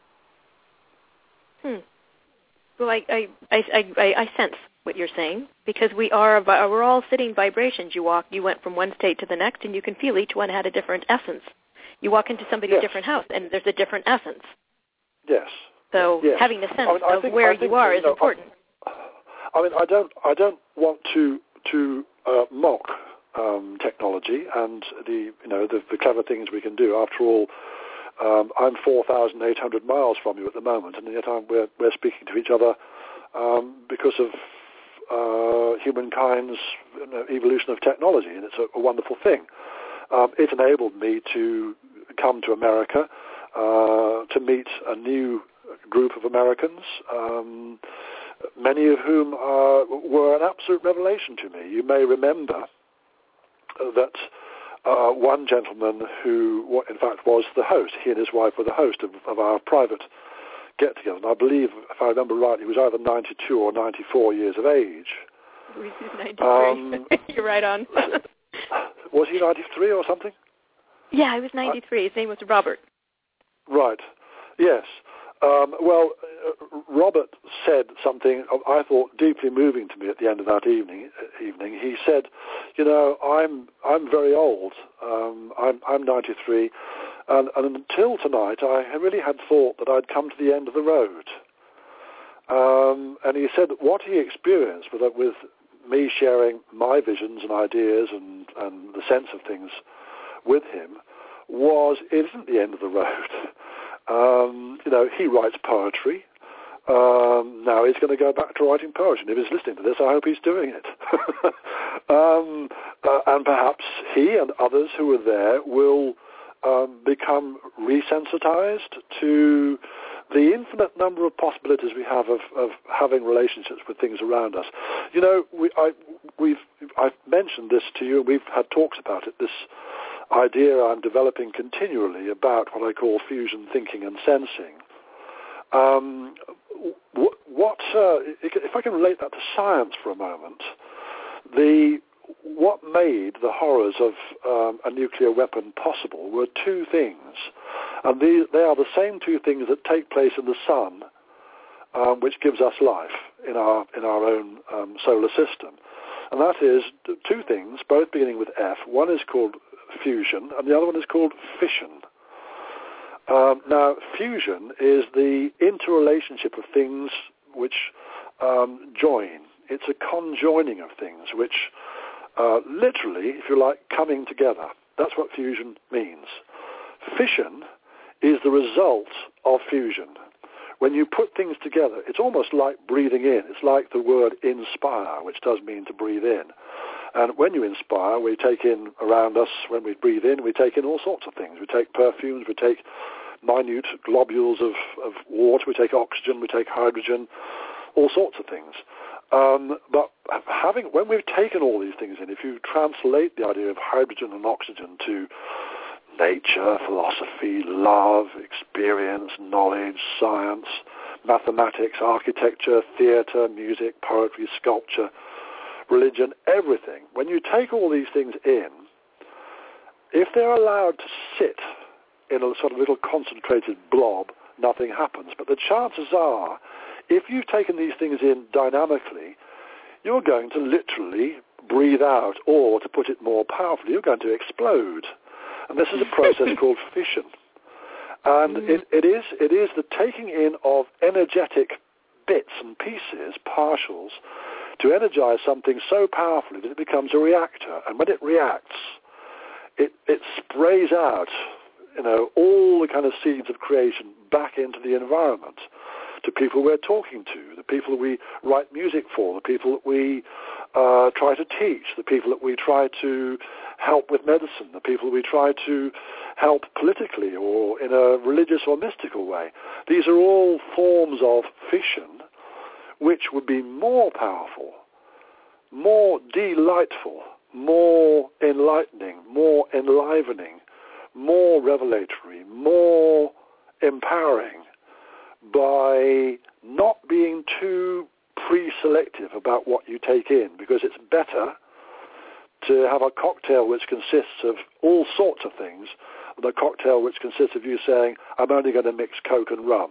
Well, I sense what you're saying, because we're all sitting vibrations. You went from one state to the next, and you can feel each one had a different essence. You walk into somebody's different house, and there's a different essence. Yes. So having a sense of where you are is important. I don't want to mock technology and the clever things we can do. After all, I'm 4,800 miles from you at the moment, and yet we're speaking to each other because of humankind's evolution of technology, and it's a wonderful thing. It enabled me to come to America, to meet a new group of Americans, many of whom were an absolute revelation to me. You may remember that one gentleman who, in fact, was the host, he and his wife were the host of our private get-together. And I believe, if I remember right, he was either 92 or 94 years of age. He's 93. You're right on. Was he 93 or something? Yeah, he was 93. His name was Robert. Right. Yes. Robert said something I thought deeply moving to me at the end of that evening. He said, I'm very old. I'm 93, and until tonight, I really had thought that I'd come to the end of the road. And he said that what he experienced with me sharing my visions and ideas and the sense of things with him was it isn't the end of the road. He writes poetry. Now he's going to go back to writing poetry. And if he's listening to this, I hope he's doing it. And perhaps he and others who are there will become resensitized to the infinite number of possibilities we have of having relationships with things around us. I've mentioned this to you, and we've had talks about it, this idea I'm developing continually about what I call fusion thinking and sensing. If I can relate that to science for a moment, what made the horrors of a nuclear weapon possible were two things, and they are the same two things that take place in the sun, which gives us life in our own solar system. And that is two things, both beginning with F. One is called fusion, and the other one is called fission. Now, fusion is the interrelationship of things which join. It's a conjoining of things which literally, if you like, coming together. That's what fusion means. Fission is the result of fusion. When you put things together, it's almost like breathing in. It's like the word inspire, which does mean to breathe in. And when you inspire, we take in around us, when we breathe in, we take in all sorts of things. We take perfumes, we take minute globules of water, we take oxygen, we take hydrogen, all sorts of things. But when we've taken all these things in, if you translate the idea of hydrogen and oxygen to nature, philosophy, love, experience, knowledge, science, mathematics, architecture, theatre, music, poetry, sculpture, religion, everything, when you take all these things in, if they're allowed to sit in a sort of little concentrated blob, nothing happens. But the chances are, if you've taken these things in dynamically, you're going to literally breathe out, or to put it more powerfully, you're going to explode. And this is a process called fission. And it is the taking in of energetic bits and pieces, partials, to energize something so powerfully that it becomes a reactor. And when it reacts, it sprays out, all the kind of seeds of creation back into the environment, to people we're talking to, the people we write music for, the people that we try to teach, the people that we try to help with medicine, the people we try to help politically or in a religious or mystical way. These are all forms of fission which would be more powerful, more delightful, more enlightening, more enlivening, more revelatory, more empowering, by not being too pre-selective about what you take in, because it's better to have a cocktail which consists of all sorts of things than a cocktail which consists of you saying, I'm only going to mix Coke and rum.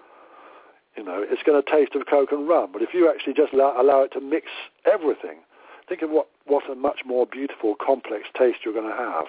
It's going to taste of Coke and rum, but if you actually just allow it to mix everything, think of what a much more beautiful, complex taste you're going to have.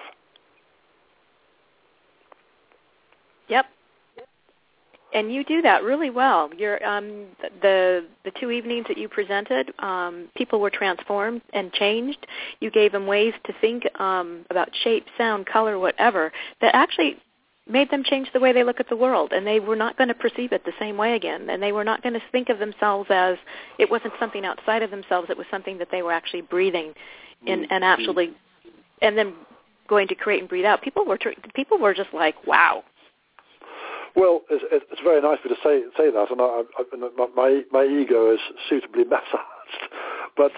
Yep. And you do that really well. You're, the two evenings that you presented, people were transformed and changed. You gave them ways to think about shape, sound, color, whatever, that actually made them change the way they look at the world. And they were not going to perceive it the same way again. And they were not going to think of themselves as, it wasn't something outside of themselves, it was something that they were actually breathing in, and actually, and then going to create and breathe out. People were just like, wow. Well, it's very nice for you to say that, and my ego is suitably massaged. But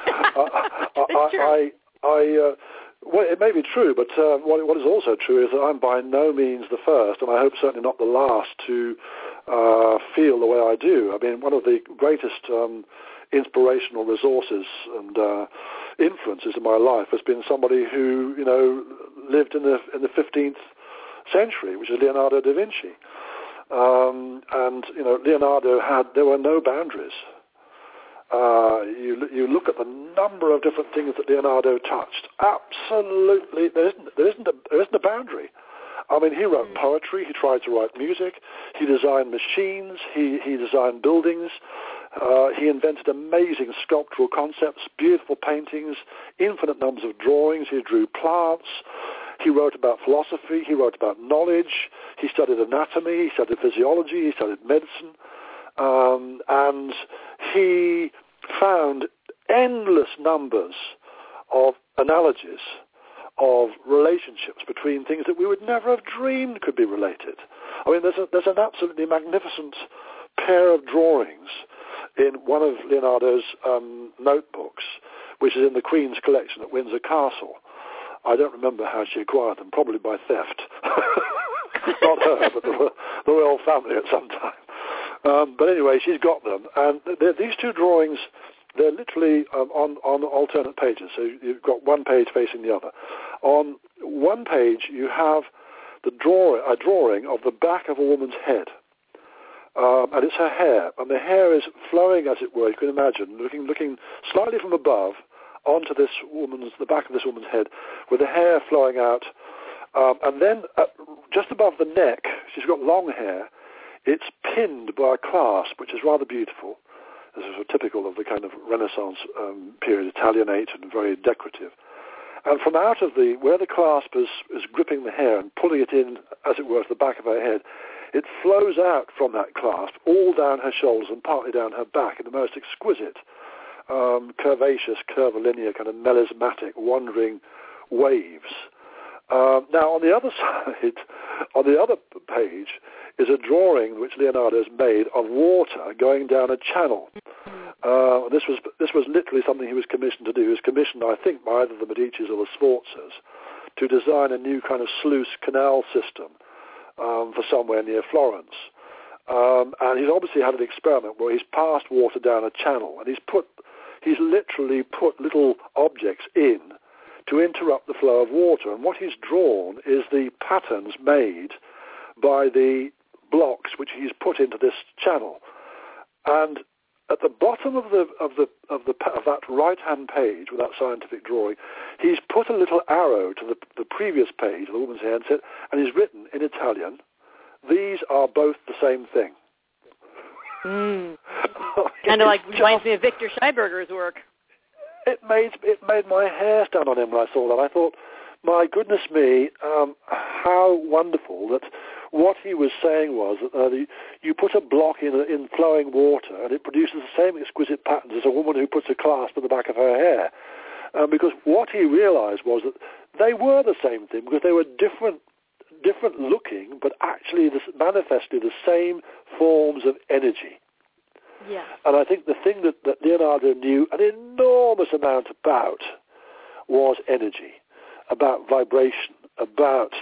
well, it may be true, but what is also true is that I'm by no means the first, and I hope certainly not the last, to feel the way I do. I mean, one of the greatest inspirational resources and influences in my life has been somebody who lived in the 15th century, which is Leonardo da Vinci. And Leonardo there were no boundaries. You look at the number of different things that Leonardo touched. Absolutely, there isn't a boundary. I mean, he wrote poetry. He tried to write music. He designed machines. He designed buildings. He invented amazing sculptural concepts, beautiful paintings, infinite numbers of drawings. He drew plants. He wrote about philosophy. He wrote about knowledge. He studied anatomy. He studied physiology. He studied medicine. And he found endless numbers of analogies of relationships between things that we would never have dreamed could be related. I mean, there's an absolutely magnificent pair of drawings in one of Leonardo's notebooks, which is in the Queen's collection at Windsor Castle. I don't remember how she acquired them, probably by theft. Not her, but the royal family at some time. But anyway, she's got them. And these two drawings, they're literally on alternate pages. So you've got one page facing the other. On one page, you have a drawing of the back of a woman's head. And it's her hair. And the hair is flowing, as it were, you can imagine, looking slightly from above onto the back of this woman's head, with the hair flowing out. And then just above the neck, she's got long hair. It's pinned by a clasp, which is rather beautiful. This is typical of the kind of Renaissance period, Italianate and very decorative. And from out of where the clasp is gripping the hair and pulling it in, as it were, to the back of her head, it flows out from that clasp all down her shoulders and partly down her back in the most exquisite, curvaceous, curvilinear, kind of melismatic, wandering waves. Now, on the other side, on the other page, is a drawing which Leonardo has made of water going down a channel. This was literally something he was commissioned to do. He was commissioned, I think, by either the Medicis or the Sforzas to design a new kind of sluice canal system for somewhere near Florence. And he's obviously had an experiment where he's passed water down a channel, and he's literally put little objects in to interrupt the flow of water. And what he's drawn is the patterns made by the blocks which he's put into this channel. And at the bottom of that right-hand page with that scientific drawing, he's put a little arrow to the previous page of the woman's hair, and he's written in Italian, "These are both the same thing." Kind of like reminds me of Victor Scheiberger's work. It made my hair stand on end when I saw that. I thought, my goodness me, how wonderful that what he was saying was that you put a block in flowing water and it produces the same exquisite patterns as a woman who puts a clasp at the back of her hair. Because what he realized was that they were the same thing, because they were different looking, but actually manifestly the same forms of energy. Yeah. And I think the thing that Leonardo knew an enormous amount about was energy, about vibration, about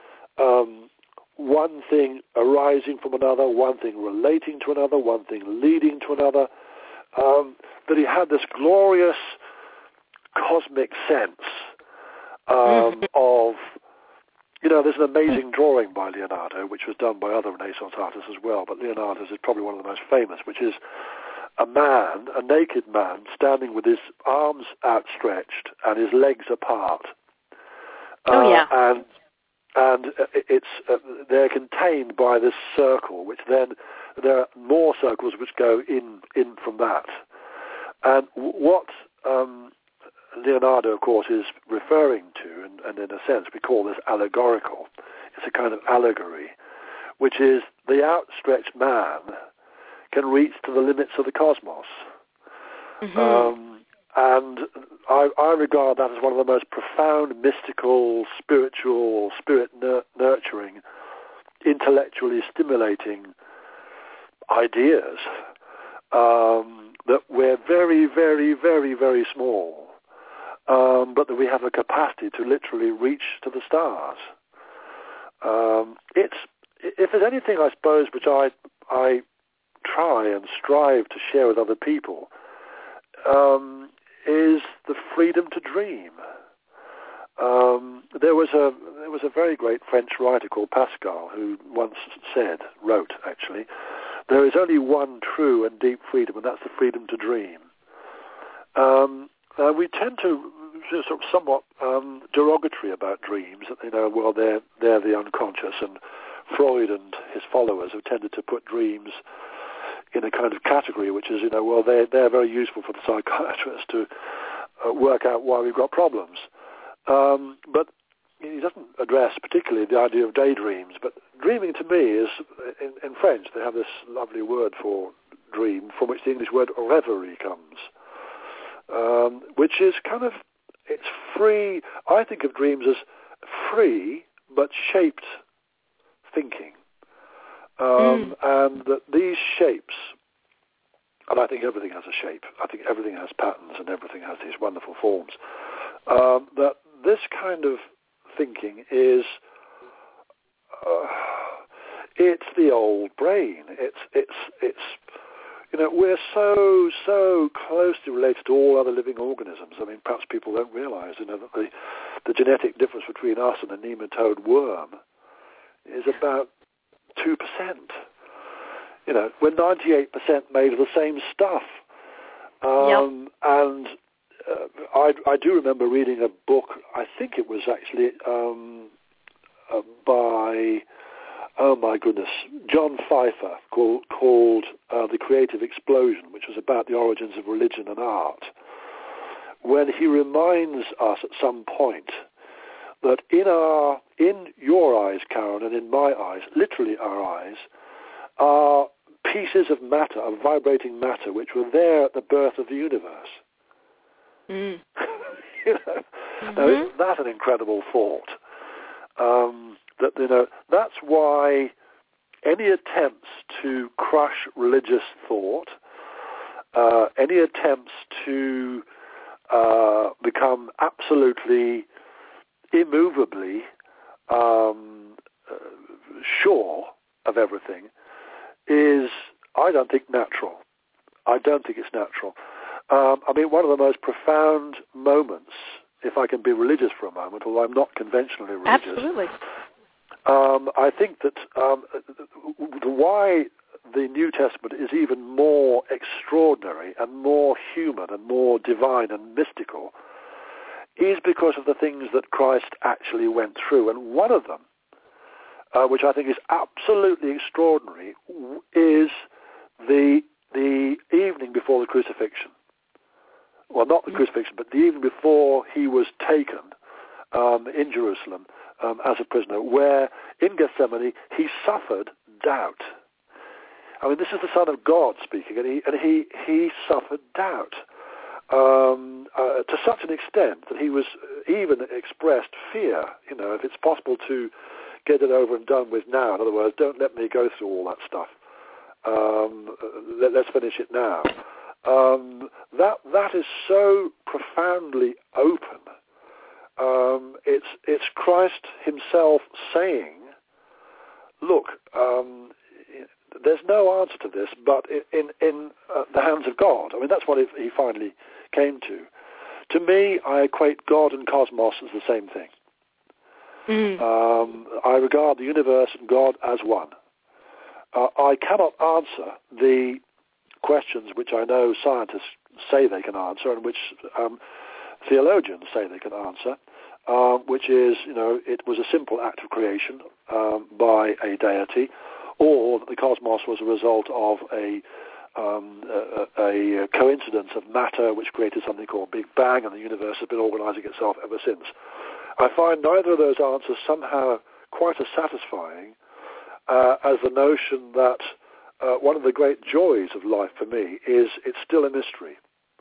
one thing arising from another, one thing relating to another, one thing leading to another, that he had this glorious cosmic sense of, there's an amazing drawing by Leonardo, which was done by other Renaissance artists as well, but Leonardo's is probably one of the most famous, which is a naked man, standing with his arms outstretched and his legs apart. And they're contained by this circle, which then there are more circles which go in from that. And what Leonardo, of course, is referring to, and in a sense we call this allegorical, it's a kind of allegory, which is the outstretched man can reach to the limits of the cosmos. Mm-hmm. And I regard that as one of the most profound, mystical, spiritual, spirit-nurturing, intellectually stimulating ideas, that we're very, very, very, very small, but that we have a capacity to literally reach to the stars. If there's anything, I suppose, which I try and strive to share with other people, is the freedom to dream. There was was a very great French writer called Pascal who once wrote, there is only one true and deep freedom, and that's the freedom to dream. We tend to sort of somewhat derogatory about dreams. Well, they're the unconscious, and Freud and his followers have tended to put dreams in a kind of category, which is, well, they're very useful for the psychiatrist to work out why we've got problems. But he doesn't address particularly the idea of daydreams. But dreaming to me is, in French, they have this lovely word for dream, from which the English word rêverie comes, which is kind of, it's free. I think of dreams as free but shaped thinking. And that these shapes, and I think everything has a shape, I think everything has patterns and everything has these wonderful forms, that this kind of thinking is, it's the old brain. It's we're so closely related to all other living organisms. I mean, perhaps people don't realize, that the genetic difference between us and a nematode worm is about 2%. We're 98% made of the same stuff. And I do remember reading a book, I think it was actually by, oh my goodness, John Pfeiffer, called The Creative Explosion, which was about the origins of religion and art, when he reminds us at some point that in your eyes, Karen, and in my eyes, literally our eyes, are pieces of matter, of vibrating matter, which were there at the birth of the universe. Now, isn't that an incredible thought? That's why any attempts to crush religious thought, any attempts to become absolutely immovably sure of everything is, I don't think, natural. I don't think it's natural. One of the most profound moments, if I can be religious for a moment, although I'm not conventionally religious. Absolutely. I think that why the New Testament is even more extraordinary and more human and more divine and mystical is because of the things that Christ actually went through. And one of them, which I think is absolutely extraordinary, is the evening before the crucifixion. Well, not the crucifixion, but the evening before he was taken in Jerusalem as a prisoner, where in Gethsemane he suffered doubt. This is the Son of God speaking, and he suffered doubt to such an extent that he was even expressed fear. If it's possible to get it over and done with now. In other words, don't let me go through all that stuff. Let's finish it now. That is so profoundly open. It's Christ himself saying, look, there's no answer to this, but in the hands of God. That's what he finally came to. To me, I equate God and cosmos as the same thing. I regard the universe and God as one. I cannot answer the questions which I know scientists say they can answer and which theologians say they can answer, which is, it was a simple act of creation by a deity, or that the cosmos was a result of a coincidence of matter which created something called Big Bang, and the universe has been organizing itself ever since. I find neither of those answers somehow quite as satisfying as the notion that one of the great joys of life for me is it's still a mystery.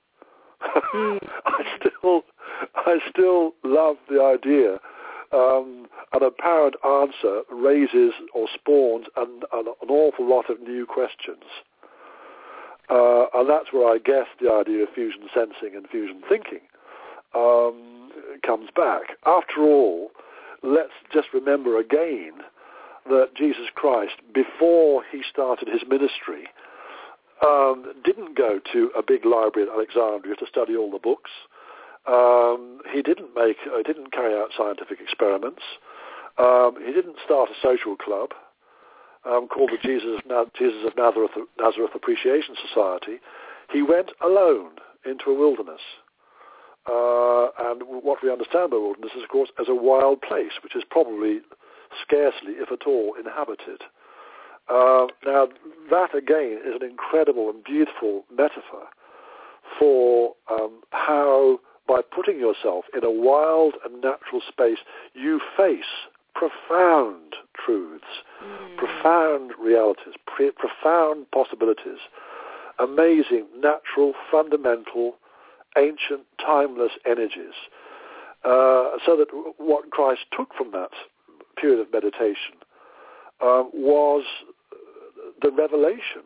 I still love the idea an apparent answer raises or spawns an awful lot of new questions. And that's where I guess the idea of fusion sensing and fusion thinking comes back. After all, let's just remember again that Jesus Christ, before he started his ministry, didn't go to a big library at Alexandria to study all the books. He didn't carry out scientific experiments. He didn't start a social club called the Jesus of Nazareth Appreciation Society. He went alone into a wilderness. And what we understand by wilderness is, of course, as a wild place, which is probably scarcely, if at all, inhabited. Now, that, again, is an incredible and beautiful metaphor for how, by putting yourself in a wild and natural space, you face profound truths, profound realities, profound possibilities, amazing, natural, fundamental, ancient, timeless energies. So that what Christ took from that period of meditation was the revelation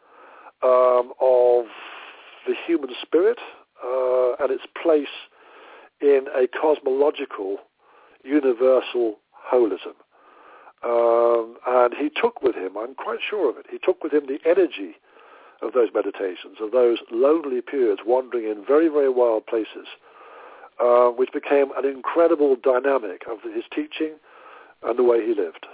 of the human spirit and its place in a cosmological, universal holism. And he took with him, I'm quite sure of it, he took with him the energy of those meditations, of those lonely periods wandering in very, very wild places, which became an incredible dynamic of his teaching and the way he lived.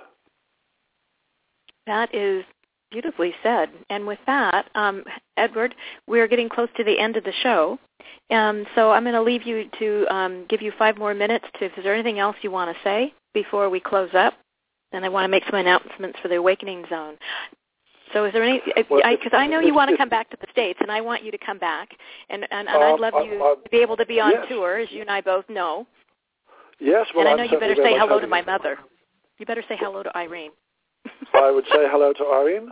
That is beautifully said. And with that, Edward, we're getting close to the end of the show. So I'm going to leave you to give you 5 more minutes if there's anything else you want to say before we close up. And I want to make some announcements for the Awakening Zone. So is there any, because I know you want to come back to the States, and I want you to come back, and I'd love you to be able to be on tour, as you and I both know. Yes, well, and I know you better say hello to my mother. You better say hello to Irene. I would say hello to Irene.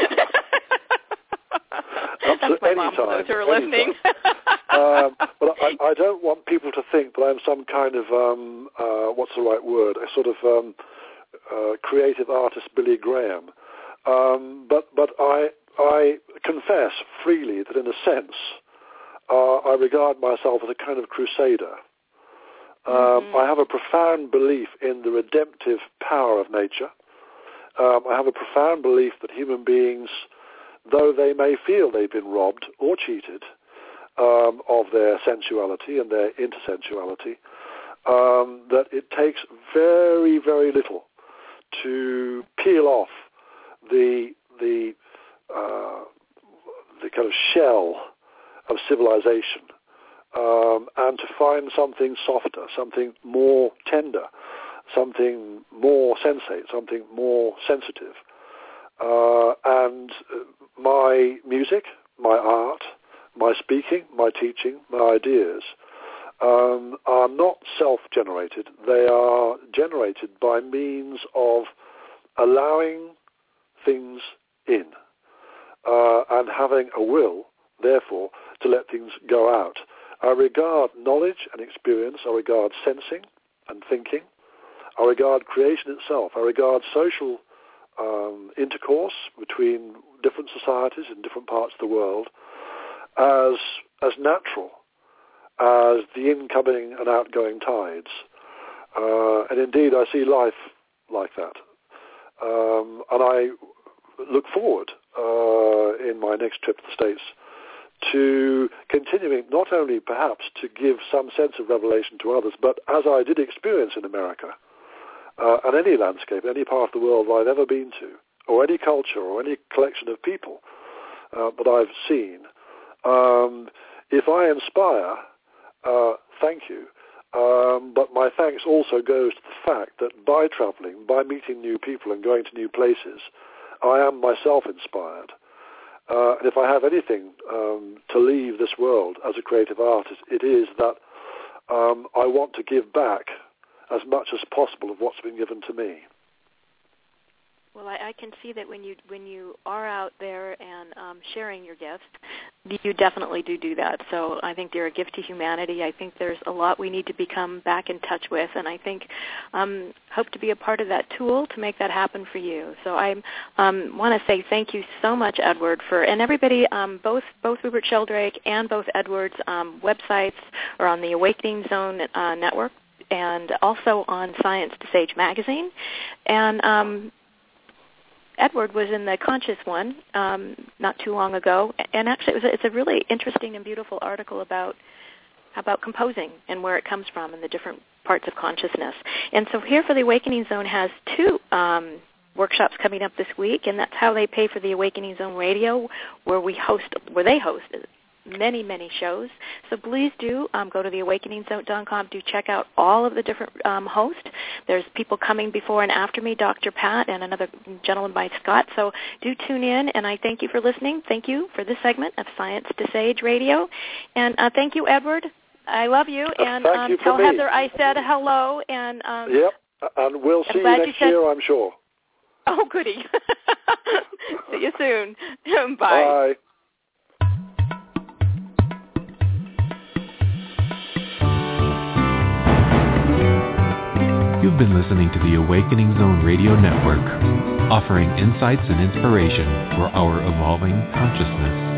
That's my mom, for those who are listening. But I don't want people to think that I'm some kind of, what's the right word, a sort of creative artist Billy Graham. But I confess freely that in a sense I regard myself as a kind of crusader. I have a profound belief in the redemptive power of nature. I have a profound belief that human beings, though they may feel they've been robbed or cheated of their sensuality and their intersensuality, that it takes very, very little to peel off the kind of shell of civilization, and to find something softer, something more tender, something more sensate, something more sensitive. And my music, my art, my speaking, my teaching, my ideas are not self-generated. They are generated by means of allowing things in and having a will, therefore, to let things go out. I regard knowledge and experience, I regard sensing and thinking, I regard creation itself, I regard social intercourse between different societies in different parts of the world as natural as the incoming and outgoing tides. And indeed, I see life like that. And I look forward in my next trip to the States to continuing not only perhaps to give some sense of revelation to others, but as I did experience in America, and any landscape, any part of the world I've ever been to, or any culture, or any collection of people that I've seen, if I inspire, thank you. But my thanks also goes to the fact that by traveling, by meeting new people and going to new places, I am myself inspired. And if I have anything to leave this world as a creative artist, it is that I want to give back as much as possible of what's been given to me. Well, I can see that when you are out there and sharing your gifts, you definitely do that. So I think you're a gift to humanity. I think there's a lot we need to become back in touch with, and I think hope to be a part of that tool to make that happen for you. So I want to say thank you so much, Edward, and everybody, both Rupert Sheldrake and both Edward's websites are on the Awakening Zone network and also on Science to Sage magazine. And Edward was in the Conscious one not too long ago, and actually it's a really interesting and beautiful article about about composing and where it comes from and the different parts of consciousness. And so here for the Awakening Zone has two workshops coming up this week, and that's how they pay for the Awakening Zone Radio, where they host many, many shows. So please do go to theawakeningzone.com. Do check out all of the different hosts. There's people coming before and after me, Dr. Pat and another gentleman by Scott. So do tune in, and I thank you for listening. Thank you for this segment of Science to Sage Radio. And thank you, Edward. I love you. And tell Heather I said hello. And yep, and we'll see you next year, I'm sure. Oh, goody. See you soon. Bye. Bye. You've been listening to the Awakening Zone Radio Network, offering insights and inspiration for our evolving consciousness.